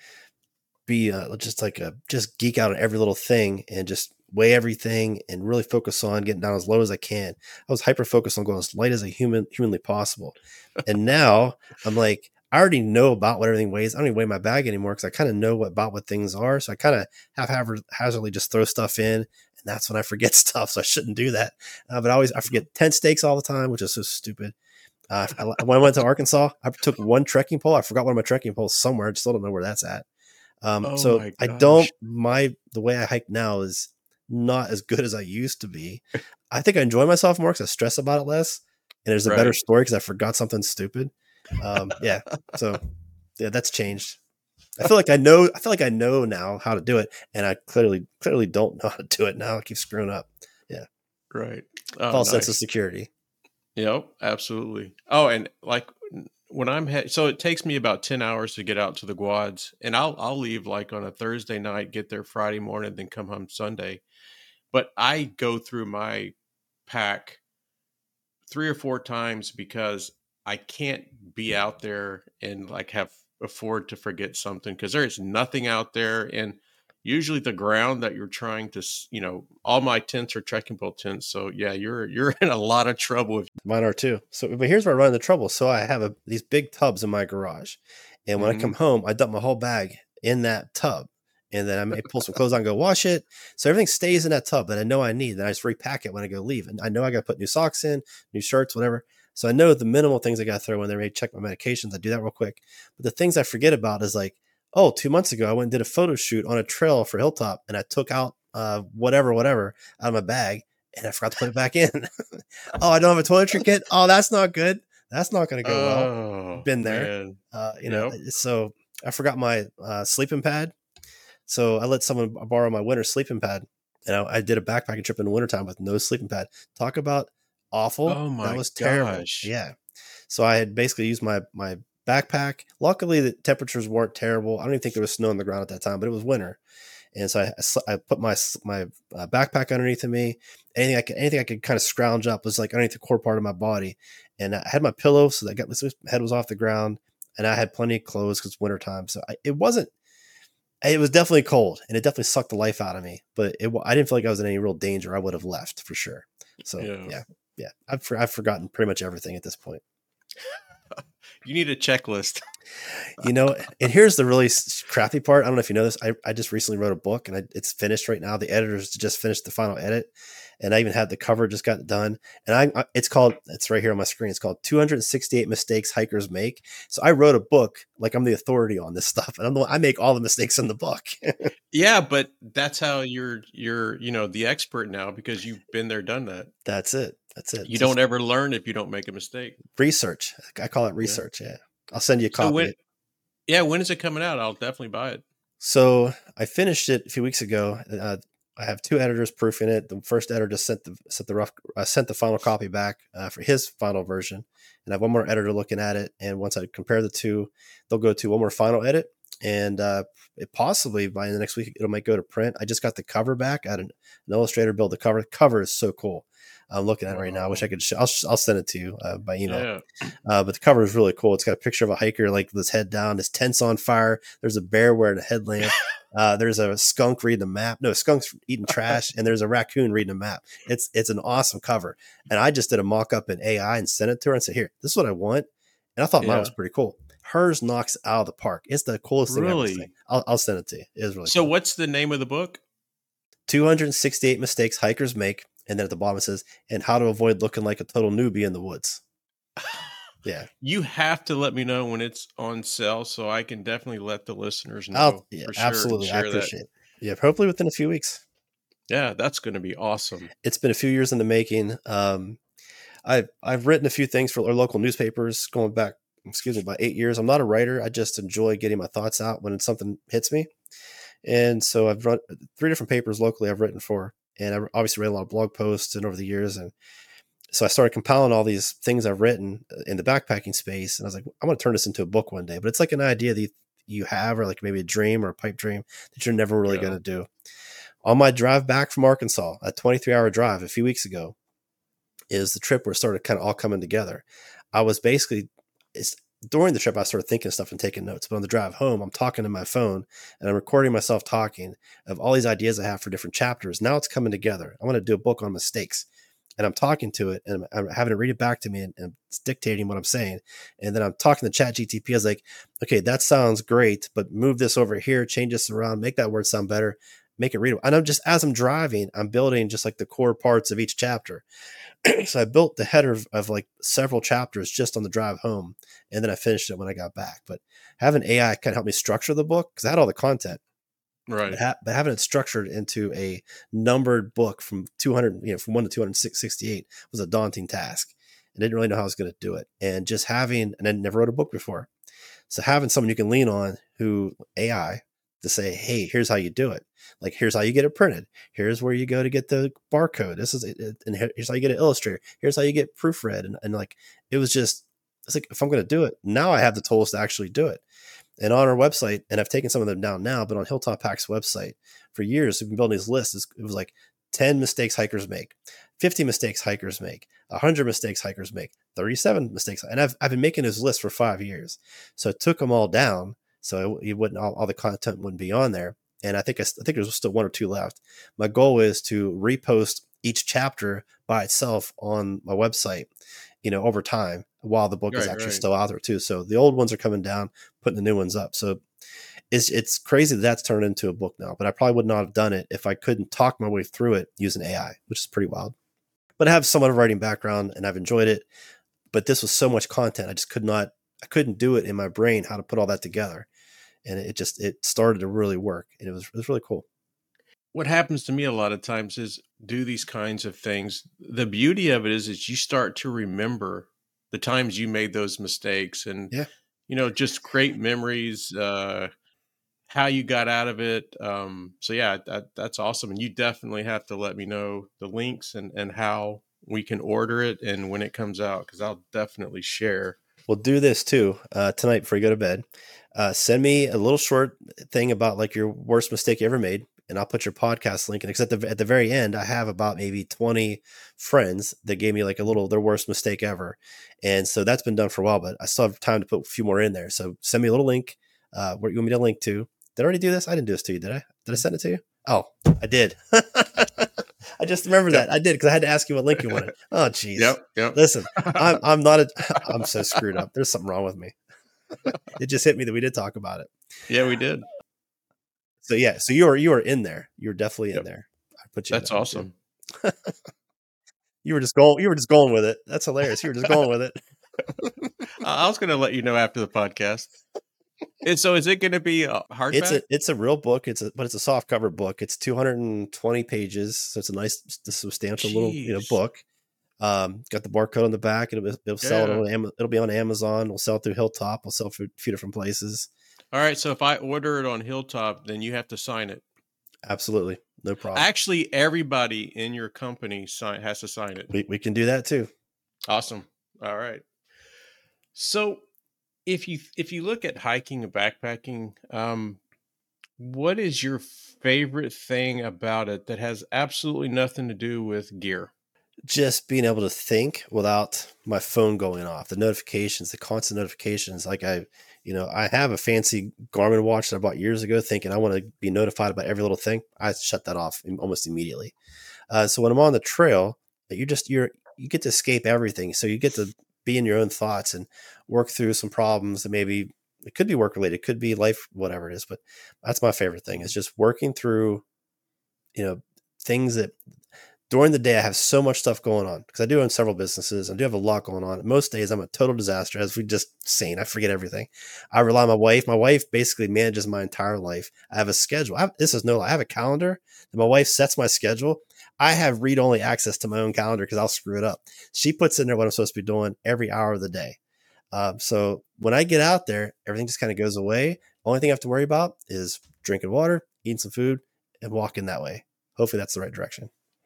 Speaker 2: be uh, just like a just geek out on every little thing and just weigh everything and really focus on getting down as low as I can. I was hyper focused on going as light as a human humanly possible. And now I'm like, I already know about what everything weighs. I don't even weigh my bag anymore because I kind of know what, about what things are. So I kind of haphazardly just throw stuff in, and that's when I forget stuff. So I shouldn't do that. Uh, but I always I forget tent stakes all the time, which is so stupid. Uh, I, when I went to Arkansas, I took one trekking pole. I forgot one of my trekking poles somewhere. I still don't know where that's at. Um,
Speaker 1: Oh
Speaker 2: so
Speaker 1: my
Speaker 2: I
Speaker 1: gosh.
Speaker 2: don't. My the way I hike now is not as good as I used to be. I think I enjoy myself more because I stress about it less, and there's a better
Speaker 1: Right.
Speaker 2: story because I forgot something stupid. Um, yeah. So yeah, that's changed. I feel like I know, I feel like I know now how to do it. And I clearly, clearly don't know how to do it now. I keep screwing up. Yeah.
Speaker 1: Right. Oh,
Speaker 2: False sense of
Speaker 1: nice.
Speaker 2: security.
Speaker 1: Yep, absolutely. Oh, and like when I'm he- so it takes me about ten hours to get out to the quads, and I'll I'll leave like on a Thursday night, get there Friday morning, then come home Sunday. But I go through my pack three or four times because I can't be out there and like have afford to forget something because there is nothing out there, and usually the ground that you're trying to, s- you know, all my tents are trekking pole tents. So yeah, you're you're in a lot of trouble if.
Speaker 2: Mine are too. So, but here's where I run into trouble. So I have a, these big tubs in my garage, and when I come
Speaker 1: Mhm.
Speaker 2: home, I dump my whole bag in that tub, and then I may pull some clothes on, and go wash it. So everything stays in that tub that I know I need. Then I just repack it when I go leave, and I know I got to put new socks in, new shirts, whatever. So I know the minimal things I got to throw in there. Maybe check my medications. I do that real quick. But the things I forget about is like, oh, two months ago I went and did a photo shoot on a trail for Hilltop, and I took out uh, whatever, whatever out of my bag, and I forgot to put it back in. Oh, I don't have a toiletry kit. Oh, that's not good. That's not going to go well.
Speaker 1: Oh
Speaker 2: Been there.
Speaker 1: man.
Speaker 2: Uh, you know,
Speaker 1: Yep.
Speaker 2: so I forgot my uh, sleeping pad. So I let someone borrow my winter sleeping pad. And I, I did a backpacking trip in the wintertime with no sleeping pad. Talk about awful.
Speaker 1: Oh
Speaker 2: That
Speaker 1: my
Speaker 2: was terrible.
Speaker 1: gosh.
Speaker 2: Yeah. So I had basically used my my backpack. Luckily, the temperatures weren't terrible. I don't even think there was snow on the ground at that time, but it was winter. And so I, I put my my uh, backpack underneath of me. Anything I could anything I could kind of scrounge up was like underneath the core part of my body. And I had my pillow, so that got my head was off the ground, and I had plenty of clothes because it's wintertime. So I, it wasn't. It was definitely cold, and it definitely sucked the life out of me. But it, I didn't feel like I was in any real danger. I would have left for sure. So
Speaker 1: Yeah.
Speaker 2: yeah, yeah. I've I've forgotten pretty much everything at this point.
Speaker 1: You need a checklist.
Speaker 2: You know, and here's the really crappy part. I don't know if you know this. I, I just recently wrote a book, and I, it's finished right now. The editors just finished the final edit, and I even had the cover just got done. And I, I it's called, it's right here on my screen. It's called two hundred sixty-eight Mistakes Hikers Make. So I wrote a book like I'm the authority on this stuff, and I'm the one, I make all the mistakes in the book.
Speaker 1: Yeah, but that's how you're you're you know the expert now because you've been there, done that.
Speaker 2: That's it. That's it.
Speaker 1: You
Speaker 2: Just
Speaker 1: don't ever learn if you don't make a mistake.
Speaker 2: research. I call it research. Yeah. I'll send you a
Speaker 1: So
Speaker 2: copy.
Speaker 1: when, yeah, when is it coming out? I'll definitely buy it.
Speaker 2: So I finished it a few weeks ago. Uh, I have two editors proofing it. The first editor just sent the sent the rough uh, sent the final copy back uh, for his final version, and I have one more editor looking at it. And once I compare the two, they'll go to one more final edit, and uh, it possibly by the next week it might go to print. I just got the cover back. I had an, an illustrator build the cover. The cover is so cool. I'm looking at it right now. I wish I could. Show, I'll I'll send it to you uh, by email. Yeah. Uh, but the cover is really cool. It's got a picture of a hiker like with his head down, his tent's on fire. There's a bear wearing a headlamp. Uh, there's a skunk reading a map. No, skunk's eating trash, and there's a raccoon reading a map. It's it's an awesome cover. And I just did a mock up in A I and sent it to her and said, "Here, this is what I want." And I thought yeah. mine was pretty cool. Hers knocks out of the park. It's the coolest thing really? I've ever seen. I'll, I'll send it to you. It is really
Speaker 1: so.
Speaker 2: Cool.
Speaker 1: What's the name of the book?
Speaker 2: two hundred sixty-eight Mistakes Hikers Make. And then at the bottom it says, and how to avoid looking like a total newbie in the woods. Yeah.
Speaker 1: You have to let me know when it's on sale so I can definitely let the listeners know.
Speaker 2: I'll, yeah, for sure absolutely. I appreciate that. it. Yeah. Hopefully within a few weeks.
Speaker 1: Yeah. That's going to be awesome.
Speaker 2: It's been a few years in the making. Um, I've, I've written a few things for our local newspapers going back, excuse me, about eight years. I'm not a writer. I just enjoy getting my thoughts out when something hits me. And so I've run three different papers locally I've written for. And I obviously read a lot of blog posts and over the years. And so I started compiling all these things I've written in the backpacking space. And I was like, I'm going to turn this into a book one day. But it's like an idea that you, you have, or like maybe a dream or a pipe dream that you're never really yeah. going to do. On my drive back from Arkansas, a twenty-three hour drive a few weeks ago, is the trip where it started kind of all coming together. I was basically, it's, during the trip, I started thinking stuff and taking notes. But on the drive home, I'm talking to my phone and I'm recording myself talking of all these ideas I have for different chapters. Now it's coming together. I want to do a book on mistakes. And I'm talking to it and I'm having it read it back to me and, and it's dictating what I'm saying. And then I'm talking to Chat G T P. I was like, okay, that sounds great, but move this over here, change this around, make that word sound better, make it readable. And I'm just, as I'm driving, I'm building just like the core parts of each chapter. So I built the header of, of like several chapters just on the drive home. And then I finished it when I got back. But having A I kind of helped me structure the book because I had all the content.
Speaker 1: Right.
Speaker 2: But, ha- but having it structured into a numbered book from two hundred, you know, from one to two hundred sixty-eight was a daunting task. I didn't really know how I was going to do it. And just having, and I never wrote a book before. So having someone you can lean on who A I to say, hey, here's how you do it. Like, here's how you get it printed. Here's where you go to get the barcode. This is it. And here's how you get it illustrated. Here's how you get proofread. And, and like, it was just, it's like, if I'm going to do it, now I have the tools to actually do it. And on our website, and I've taken some of them down now, but on Hilltop Pack's website for years, we've been building these lists. It was like ten mistakes hikers make, fifty mistakes hikers make, one hundred mistakes hikers make, thirty-seven mistakes. And I've, I've been making this list for five years. So I took them all down. So it, it wouldn't, all, all the content wouldn't be on there. And I think, I, I think there's still one or two left. My goal is to repost each chapter by itself on my website, you know, over time while the book right, is actually right. still out there too. So the old ones are coming down, putting the new ones up. So it's, it's crazy that that's turned into a book now, but I probably would not have done it if I couldn't talk my way through it using A I, which is pretty wild. But I have somewhat of a writing background and I've enjoyed it, but this was so much content. I just could not, I couldn't do it in my brain, how to put all that together. And it just, it started to really work. And it was, it was really cool.
Speaker 1: What happens to me a lot of times is do these kinds of things. The beauty of it is, is you start to remember the times you made those mistakes and,
Speaker 2: yeah.
Speaker 1: you know, just great memories, uh, how you got out of it. Um, so yeah, that, that's awesome. And you definitely have to let me know the links and, and how we can order it and when it comes out, because I'll definitely share.
Speaker 2: We'll do this too, uh, tonight before you go to bed. Uh, send me a little short thing about like your worst mistake you ever made. And I'll put your podcast link in. Because at the, at the very end, I have about maybe twenty friends that gave me like a little, their worst mistake ever. And so that's been done for a while, but I still have time to put a few more in there. So send me a little link uh, where you want me to link to. Did I already do this? I didn't do this to you, did I? Did I send it to you? Oh, I did. I just remembered yep. that. I did because I had to ask you what link you wanted. Oh, geez.
Speaker 1: Yep, yep.
Speaker 2: Listen, I'm, I'm not a, I'm so screwed up. There's something wrong with me. It just hit me that we did talk about it.
Speaker 1: Yeah, we did.
Speaker 2: So yeah, so you were you were in there. You were definitely in
Speaker 1: yep.
Speaker 2: there. I put you.
Speaker 1: That's awesome.
Speaker 2: You were just going. You were just going with it. That's hilarious. You were just going with it.
Speaker 1: I was going to let you know after the podcast. And so, is it going to be a hardback?
Speaker 2: It's a it's a real book. It's a but it's a soft cover book. It's two hundred twenty pages, so it's a nice, substantial Jeez. little you know book. Um, got the barcode on the back. It'll, it'll yeah. sell it on. It'll be on Amazon. We'll sell it through Hilltop. We'll sell it through a few different places.
Speaker 1: All right. So if I order it on Hilltop, then you have to sign it.
Speaker 2: Absolutely. No problem.
Speaker 1: Actually, everybody in your company sign, has to sign it.
Speaker 2: We, we can do that too.
Speaker 1: Awesome. All right. So if you if you look at hiking and backpacking, um, what is your favorite thing about it that has absolutely nothing to do with gear?
Speaker 2: Just being able to think without my phone going off, the notifications, the constant notifications. Like I, you know, I have a fancy Garmin watch that I bought years ago thinking I want to be notified about every little thing. I shut that off almost immediately. Uh, so when I'm on the trail, you just, you're, you get to escape everything. So you get to be in your own thoughts and work through some problems that maybe it could be work related, it could be life, whatever it is. But that's my favorite thing is just working through, you know, things that, during the day, I have so much stuff going on because I do own several businesses. I do have a lot going on. Most days, I'm a total disaster, as we just seen. I forget everything. I rely on my wife. My wife basically manages my entire life. I have a schedule. I have, this is no lie. I have a calendar that my wife sets my schedule. I have read-only access to my own calendar because I'll screw it up. She puts in there what I'm supposed to be doing every hour of the day. Um, so when I get out there, everything just kind of goes away. Only thing I have to worry about is drinking water, eating some food, and walking that way. Hopefully, that's the right direction.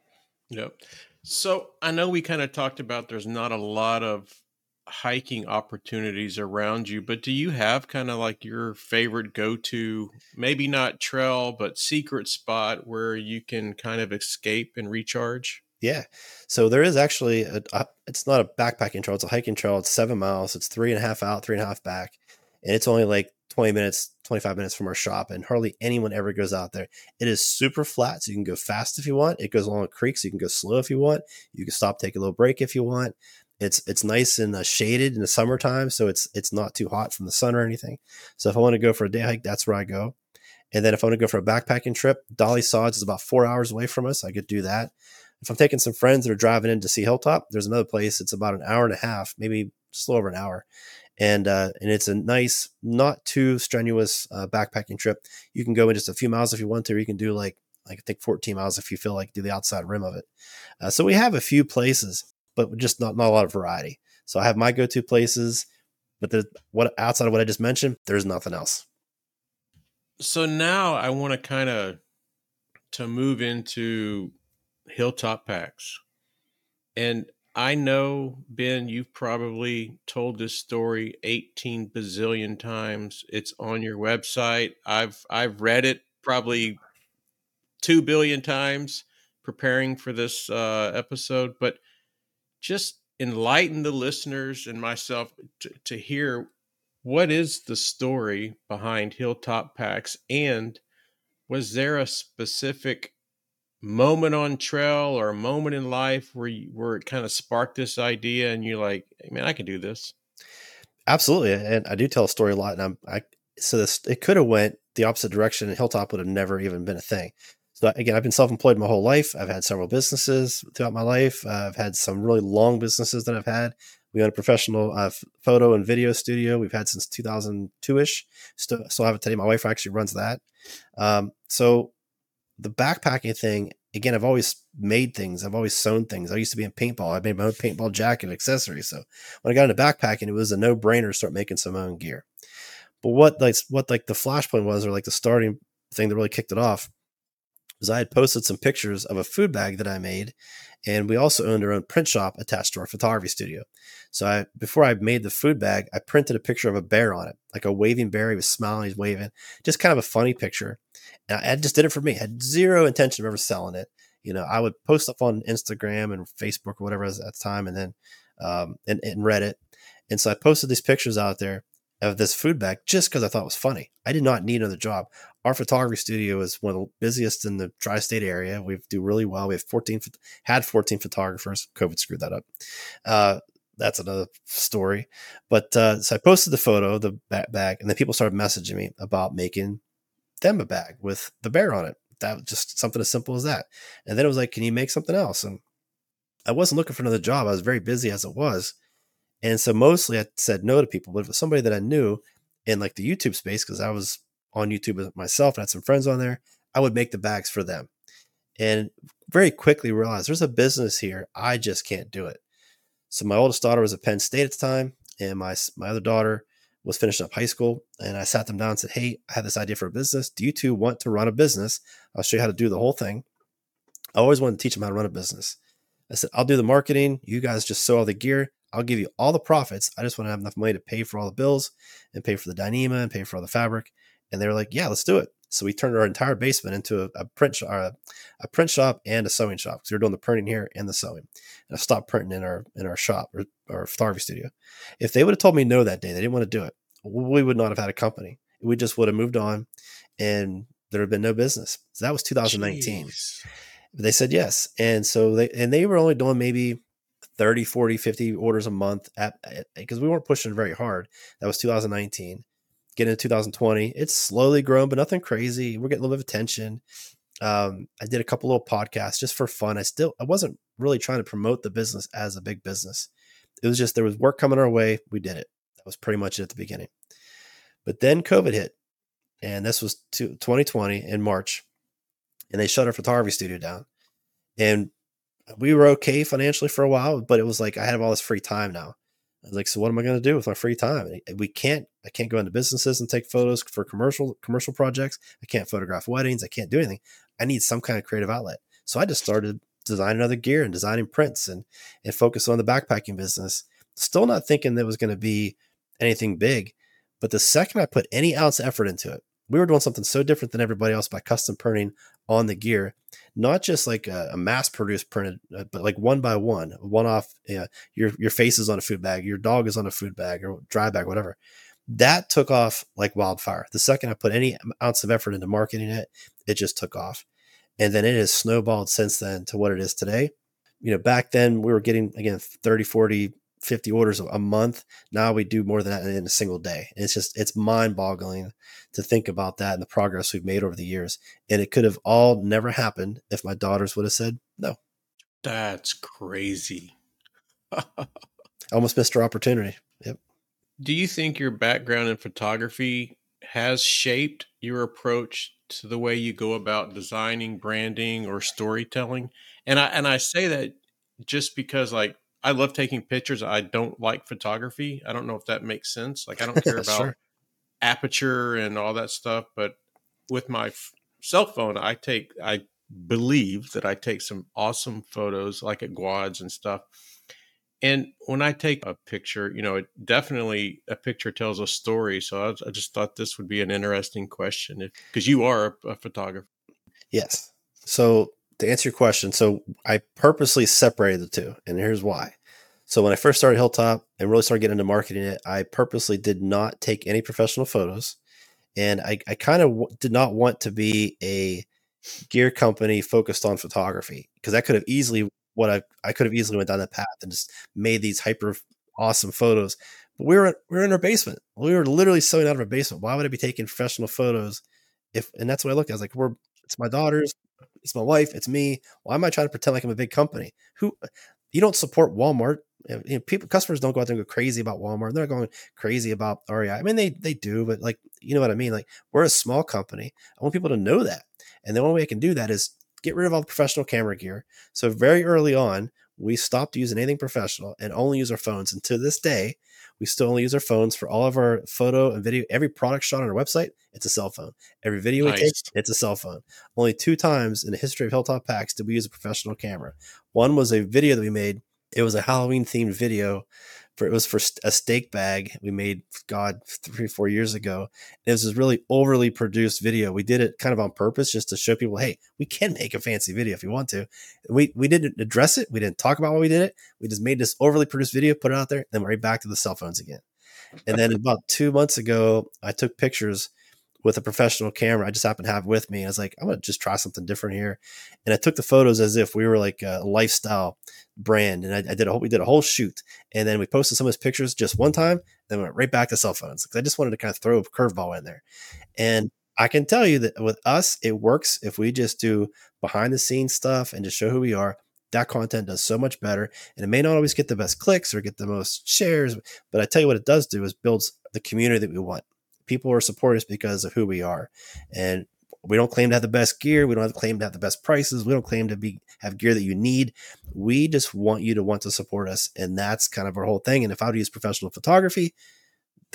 Speaker 1: Yep. So I know we kind of talked about there's not a lot of hiking opportunities around you, but do you have kind of like your favorite go-to, maybe not trail, but secret spot where you can kind of escape and recharge?
Speaker 2: Yeah. So there is actually, a, a, it's not a backpacking trail. It's a hiking trail. It's seven miles. It's three and a half out, three and a half back. And it's only like twenty minutes, twenty-five minutes from our shop. And hardly anyone ever goes out there. It is super flat. So you can go fast if you want. It goes along a creek. So you can go slow if you want. You can stop, take a little break if you want. It's, it's nice and uh, shaded in the summertime. So it's, it's not too hot from the sun or anything. So if I want to go for a day hike, that's where I go. And then if I want to go for a backpacking trip, Dolly Sods is about four hours away from us. I could do that. If I'm taking some friends that are driving in to see Hilltop, there's another place. It's about an hour and a half, maybe just a little over an hour. And, uh, and it's a nice, not too strenuous uh, backpacking trip. You can go in just a few miles if you want to, or you can do like, like I think fourteen miles if you feel like do the outside rim of it. Uh, so we have a few places, but just not, not a lot of variety. So I have my go-to places, but the, what outside of what I just mentioned, there's nothing else.
Speaker 1: So now I want to kind of to move into Hilltop Packs. And I know, Ben, you've probably told this story eighteen bazillion times. It's on your website. I've I've read it probably two billion times preparing for this uh, episode, but just enlighten the listeners and myself to, to hear what is the story behind Hilltop Packs, and was there a specific moment on trail or a moment in life where you, where it kind of sparked this idea and you're like, hey, man, I can do this?
Speaker 2: Absolutely. And I do tell a story a lot. And I'm, I, so this, it could have went the opposite direction and Hilltop would have never even been a thing. So again, I've been self-employed my whole life. I've had several businesses throughout my life. Uh, I've had some really long businesses that I've had. We own a professional uh, photo and video studio. We've had since two thousand two ish. Still, still have it today. My wife actually runs that. Um, so the backpacking thing, again, I've always made things. I've always sewn things. I used to be in paintball. I made my own paintball jacket and accessories. So when I got into backpacking, it was a no brainer to start making some own gear. But what like, what like the flashpoint was, or like the starting thing that really kicked it off, was I had posted some pictures of a food bag that I made. And we also owned our own print shop attached to our photography studio. So I, before I made the food bag, I printed a picture of a bear on it, like a waving bear. He was smiling, he's waving, just kind of a funny picture. And I just did it for me. I had zero intention of ever selling it. You know, I would post up on Instagram and Facebook or whatever it was at the time, and then um, and, and Reddit. And so I posted these pictures out there of this food bag just because I thought it was funny. I did not need another job. Our photography studio is one of the busiest in the tri-state area. We do really well. We have fourteen, had fourteen photographers. COVID screwed that up. Uh, that's another story. But uh, so I posted the photo of the bag, and then people started messaging me about making them a bag with the bear on it. That was just something as simple as that. And then it was like, can you make something else? And I wasn't looking for another job. I was very busy as it was. And so mostly I said no to people, but if it was somebody that I knew in like the YouTube space, because I was on YouTube myself and had some friends on there, I would make the bags for them. And very quickly realized there's a business here. I just can't do it. So my oldest daughter was at Penn State at the time, and my my other daughter was finishing up high school, and I sat them down and said, hey, I have this idea for a business. Do you two want to run a business? I'll show you how to do the whole thing. I always wanted to teach them how to run a business. I said, I'll do the marketing. You guys just sew all the gear. I'll give you all the profits. I just want to have enough money to pay for all the bills and pay for the Dyneema and pay for all the fabric. And they were like, yeah, let's do it. So we turned our entire basement into a, a print sh- uh, a print shop and a sewing shop, because we were doing the printing here and the sewing. And I stopped printing in our in our shop or our photography studio. If they would have told me no that day, they didn't want to do it, we would not have had a company. We just would have moved on, and there would have been no business. So that was two thousand nineteen. Jeez. They said yes. And so they, and they were only doing maybe thirty, forty, fifty orders a month at, because we weren't pushing very hard. That was two thousand nineteen. Getting into two thousand twenty, it's slowly grown, but nothing crazy. We're getting a little bit of attention. Um, I did a couple little podcasts just for fun. I still, I wasn't really trying to promote the business as a big business. It was just, there was work coming our way. We did it. That was pretty much it at the beginning. But then COVID hit, and this was twenty twenty in March, and they shut our photography studio down. And we were okay financially for a while, but it was like, I had all this free time now. I was like, so what am I going to do with my free time? We can't, I can't go into businesses and take photos for commercial, commercial projects. I can't photograph weddings. I can't do anything. I need some kind of creative outlet. So I just started designing other gear and designing prints and, and focus on the backpacking business. Still not thinking that was going to be anything big. But the second I put any ounce of effort into it, we were doing something so different than everybody else by custom printing on the gear, not just like a, a mass produced printed, uh, but like one by one, one off. You know, your, your face is on a food bag, your dog is on a food bag or dry bag, whatever. That took off like wildfire. The second I put any ounce of effort into marketing it, it just took off. And then it has snowballed since then to what it is today. You know, back then we were getting, again, thirty, forty, fifty orders a month. Now we do more than that in a single day. And it's just, it's mind boggling to think about that and the progress we've made over the years. And it could have all never happened if my daughters would have said no.
Speaker 1: That's crazy.
Speaker 2: Almost missed our opportunity. Yep.
Speaker 1: Do you think your background in photography has shaped your approach to the way you go about designing, branding, or storytelling? And I, and I say that just because, like, I love taking pictures. I don't like photography. I don't know if that makes sense. Like, I don't care about
Speaker 2: Sure.
Speaker 1: aperture and all that stuff, but with my f- cell phone, I take, I believe that I take some awesome photos, like at Guads and stuff. And when I take a picture, you know, it definitely, a picture tells a story. So I, was, I just thought this would be an interesting question, because you are a, a photographer.
Speaker 2: Yes. So to answer your question, so I purposely separated the two, and here's why. So when I first started Hilltop and really started getting into marketing it, I purposely did not take any professional photos. And I, I kind of w- did not want to be a gear company focused on photography, because I could have easily, what I, I could have easily went down that path and just made these hyper awesome photos. But we were, we were in our basement. We were literally sewing out of our basement. Why would I be taking professional photos? If, and that's what I looked at. I was like, we're, it's my daughters, it's my wife, it's me. Why am I trying to pretend like I'm a big company? Who, you don't support Walmart. You know, people, customers don't go out there and go crazy about Walmart. They're not going crazy about R E I. I mean, they they do, but like, you know what I mean? Like, we're a small company. I want people to know that. And the only way I can do that is get rid of all the professional camera gear. So very early on, we stopped using anything professional and only use our phones. And to this day, we still only use our phones for all of our photo and video. Every product shot on our website, it's a cell phone. Every video
Speaker 1: Nice.
Speaker 2: we take, it's a cell phone. Only two times in the history of Hilltop Packs did we use a professional camera. One was a video that we made. It was a Halloween themed video. For, it was for a steak bag we made, God, three, four years ago. It was this really overly produced video. We did it kind of on purpose just to show people, hey, we can make a fancy video if you want to. We we didn't address it. We didn't talk about why we did it. We just made this overly produced video, put it out there, then we're right back to the cell phones again. And then about two months ago, I took pictures with a professional camera I just happened to have with me. I was like, I'm going to just try something different here. And I took the photos as if we were like a lifestyle brand. And I, I did a whole, we did a whole shoot. And then we posted some of those pictures just one time, then went right back to cell phones. Because I just wanted to kind of throw a curveball in there. And I can tell you that with us, it works if we just do behind the scenes stuff and just show who we are. That content does so much better. And it may not always get the best clicks or get the most shares, but I tell you what it does do is builds the community that we want. People are supporting us because of who we are. And we don't claim to have the best gear. We don't have to claim to have the best prices. We don't claim to be have gear that you need. We just want you to want to support us. And that's kind of our whole thing. And if I would use professional photography,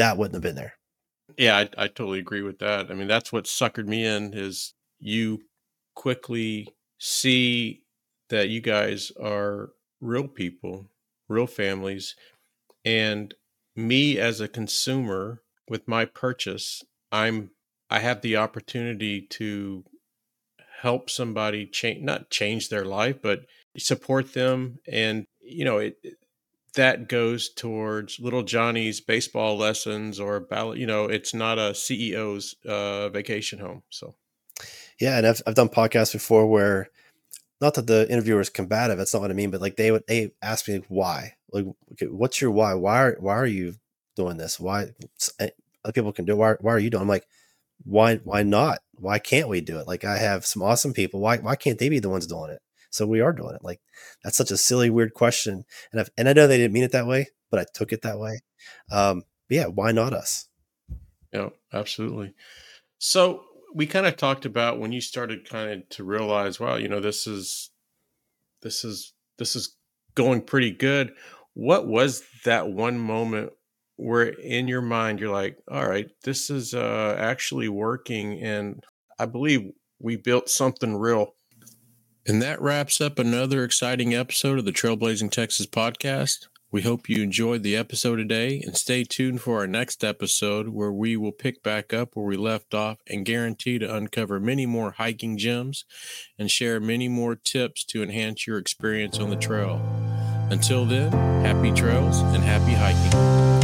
Speaker 2: that wouldn't have been there.
Speaker 1: Yeah, I, I totally agree with that. I mean, that's what suckered me in is you quickly see that you guys are real people, real families. And me as a consumer with my purchase, I'm I have the opportunity to help somebody change, not change their life, but support them. And, you know, it, that goes towards little Johnny's baseball lessons or ballet. You know, it's not a C E O's uh, vacation home. So,
Speaker 2: Yeah, and I've I've done podcasts before where, not that the interviewer is combative, that's not what I mean, but like they would they ask me like, why, like, okay, what's your why? Why are why are you doing this? Why other people can do it? Why why are you doing? I'm like, why why not? Why can't we do it? Like, I have some awesome people. Why why can't they be the ones doing it? So we are doing it. Like, that's such a silly, weird question. And I've, and I know they didn't mean it that way, but I took it that way. Um, but yeah, why not us?
Speaker 1: yeah, absolutely. So we kind of talked about when you started kind of to realize, wow, you know, this is this is this is going pretty good. What was that one moment where in your mind you're like, all right, this is uh, actually working, and I believe we built something real. And that wraps up another exciting episode of the Trailblazing Texas podcast. We hope you enjoyed the episode today, and stay tuned for our next episode where we will pick back up where we left off and guarantee to uncover many more hiking gems and share many more tips to enhance your experience on the trail. Until then, happy trails and happy hiking.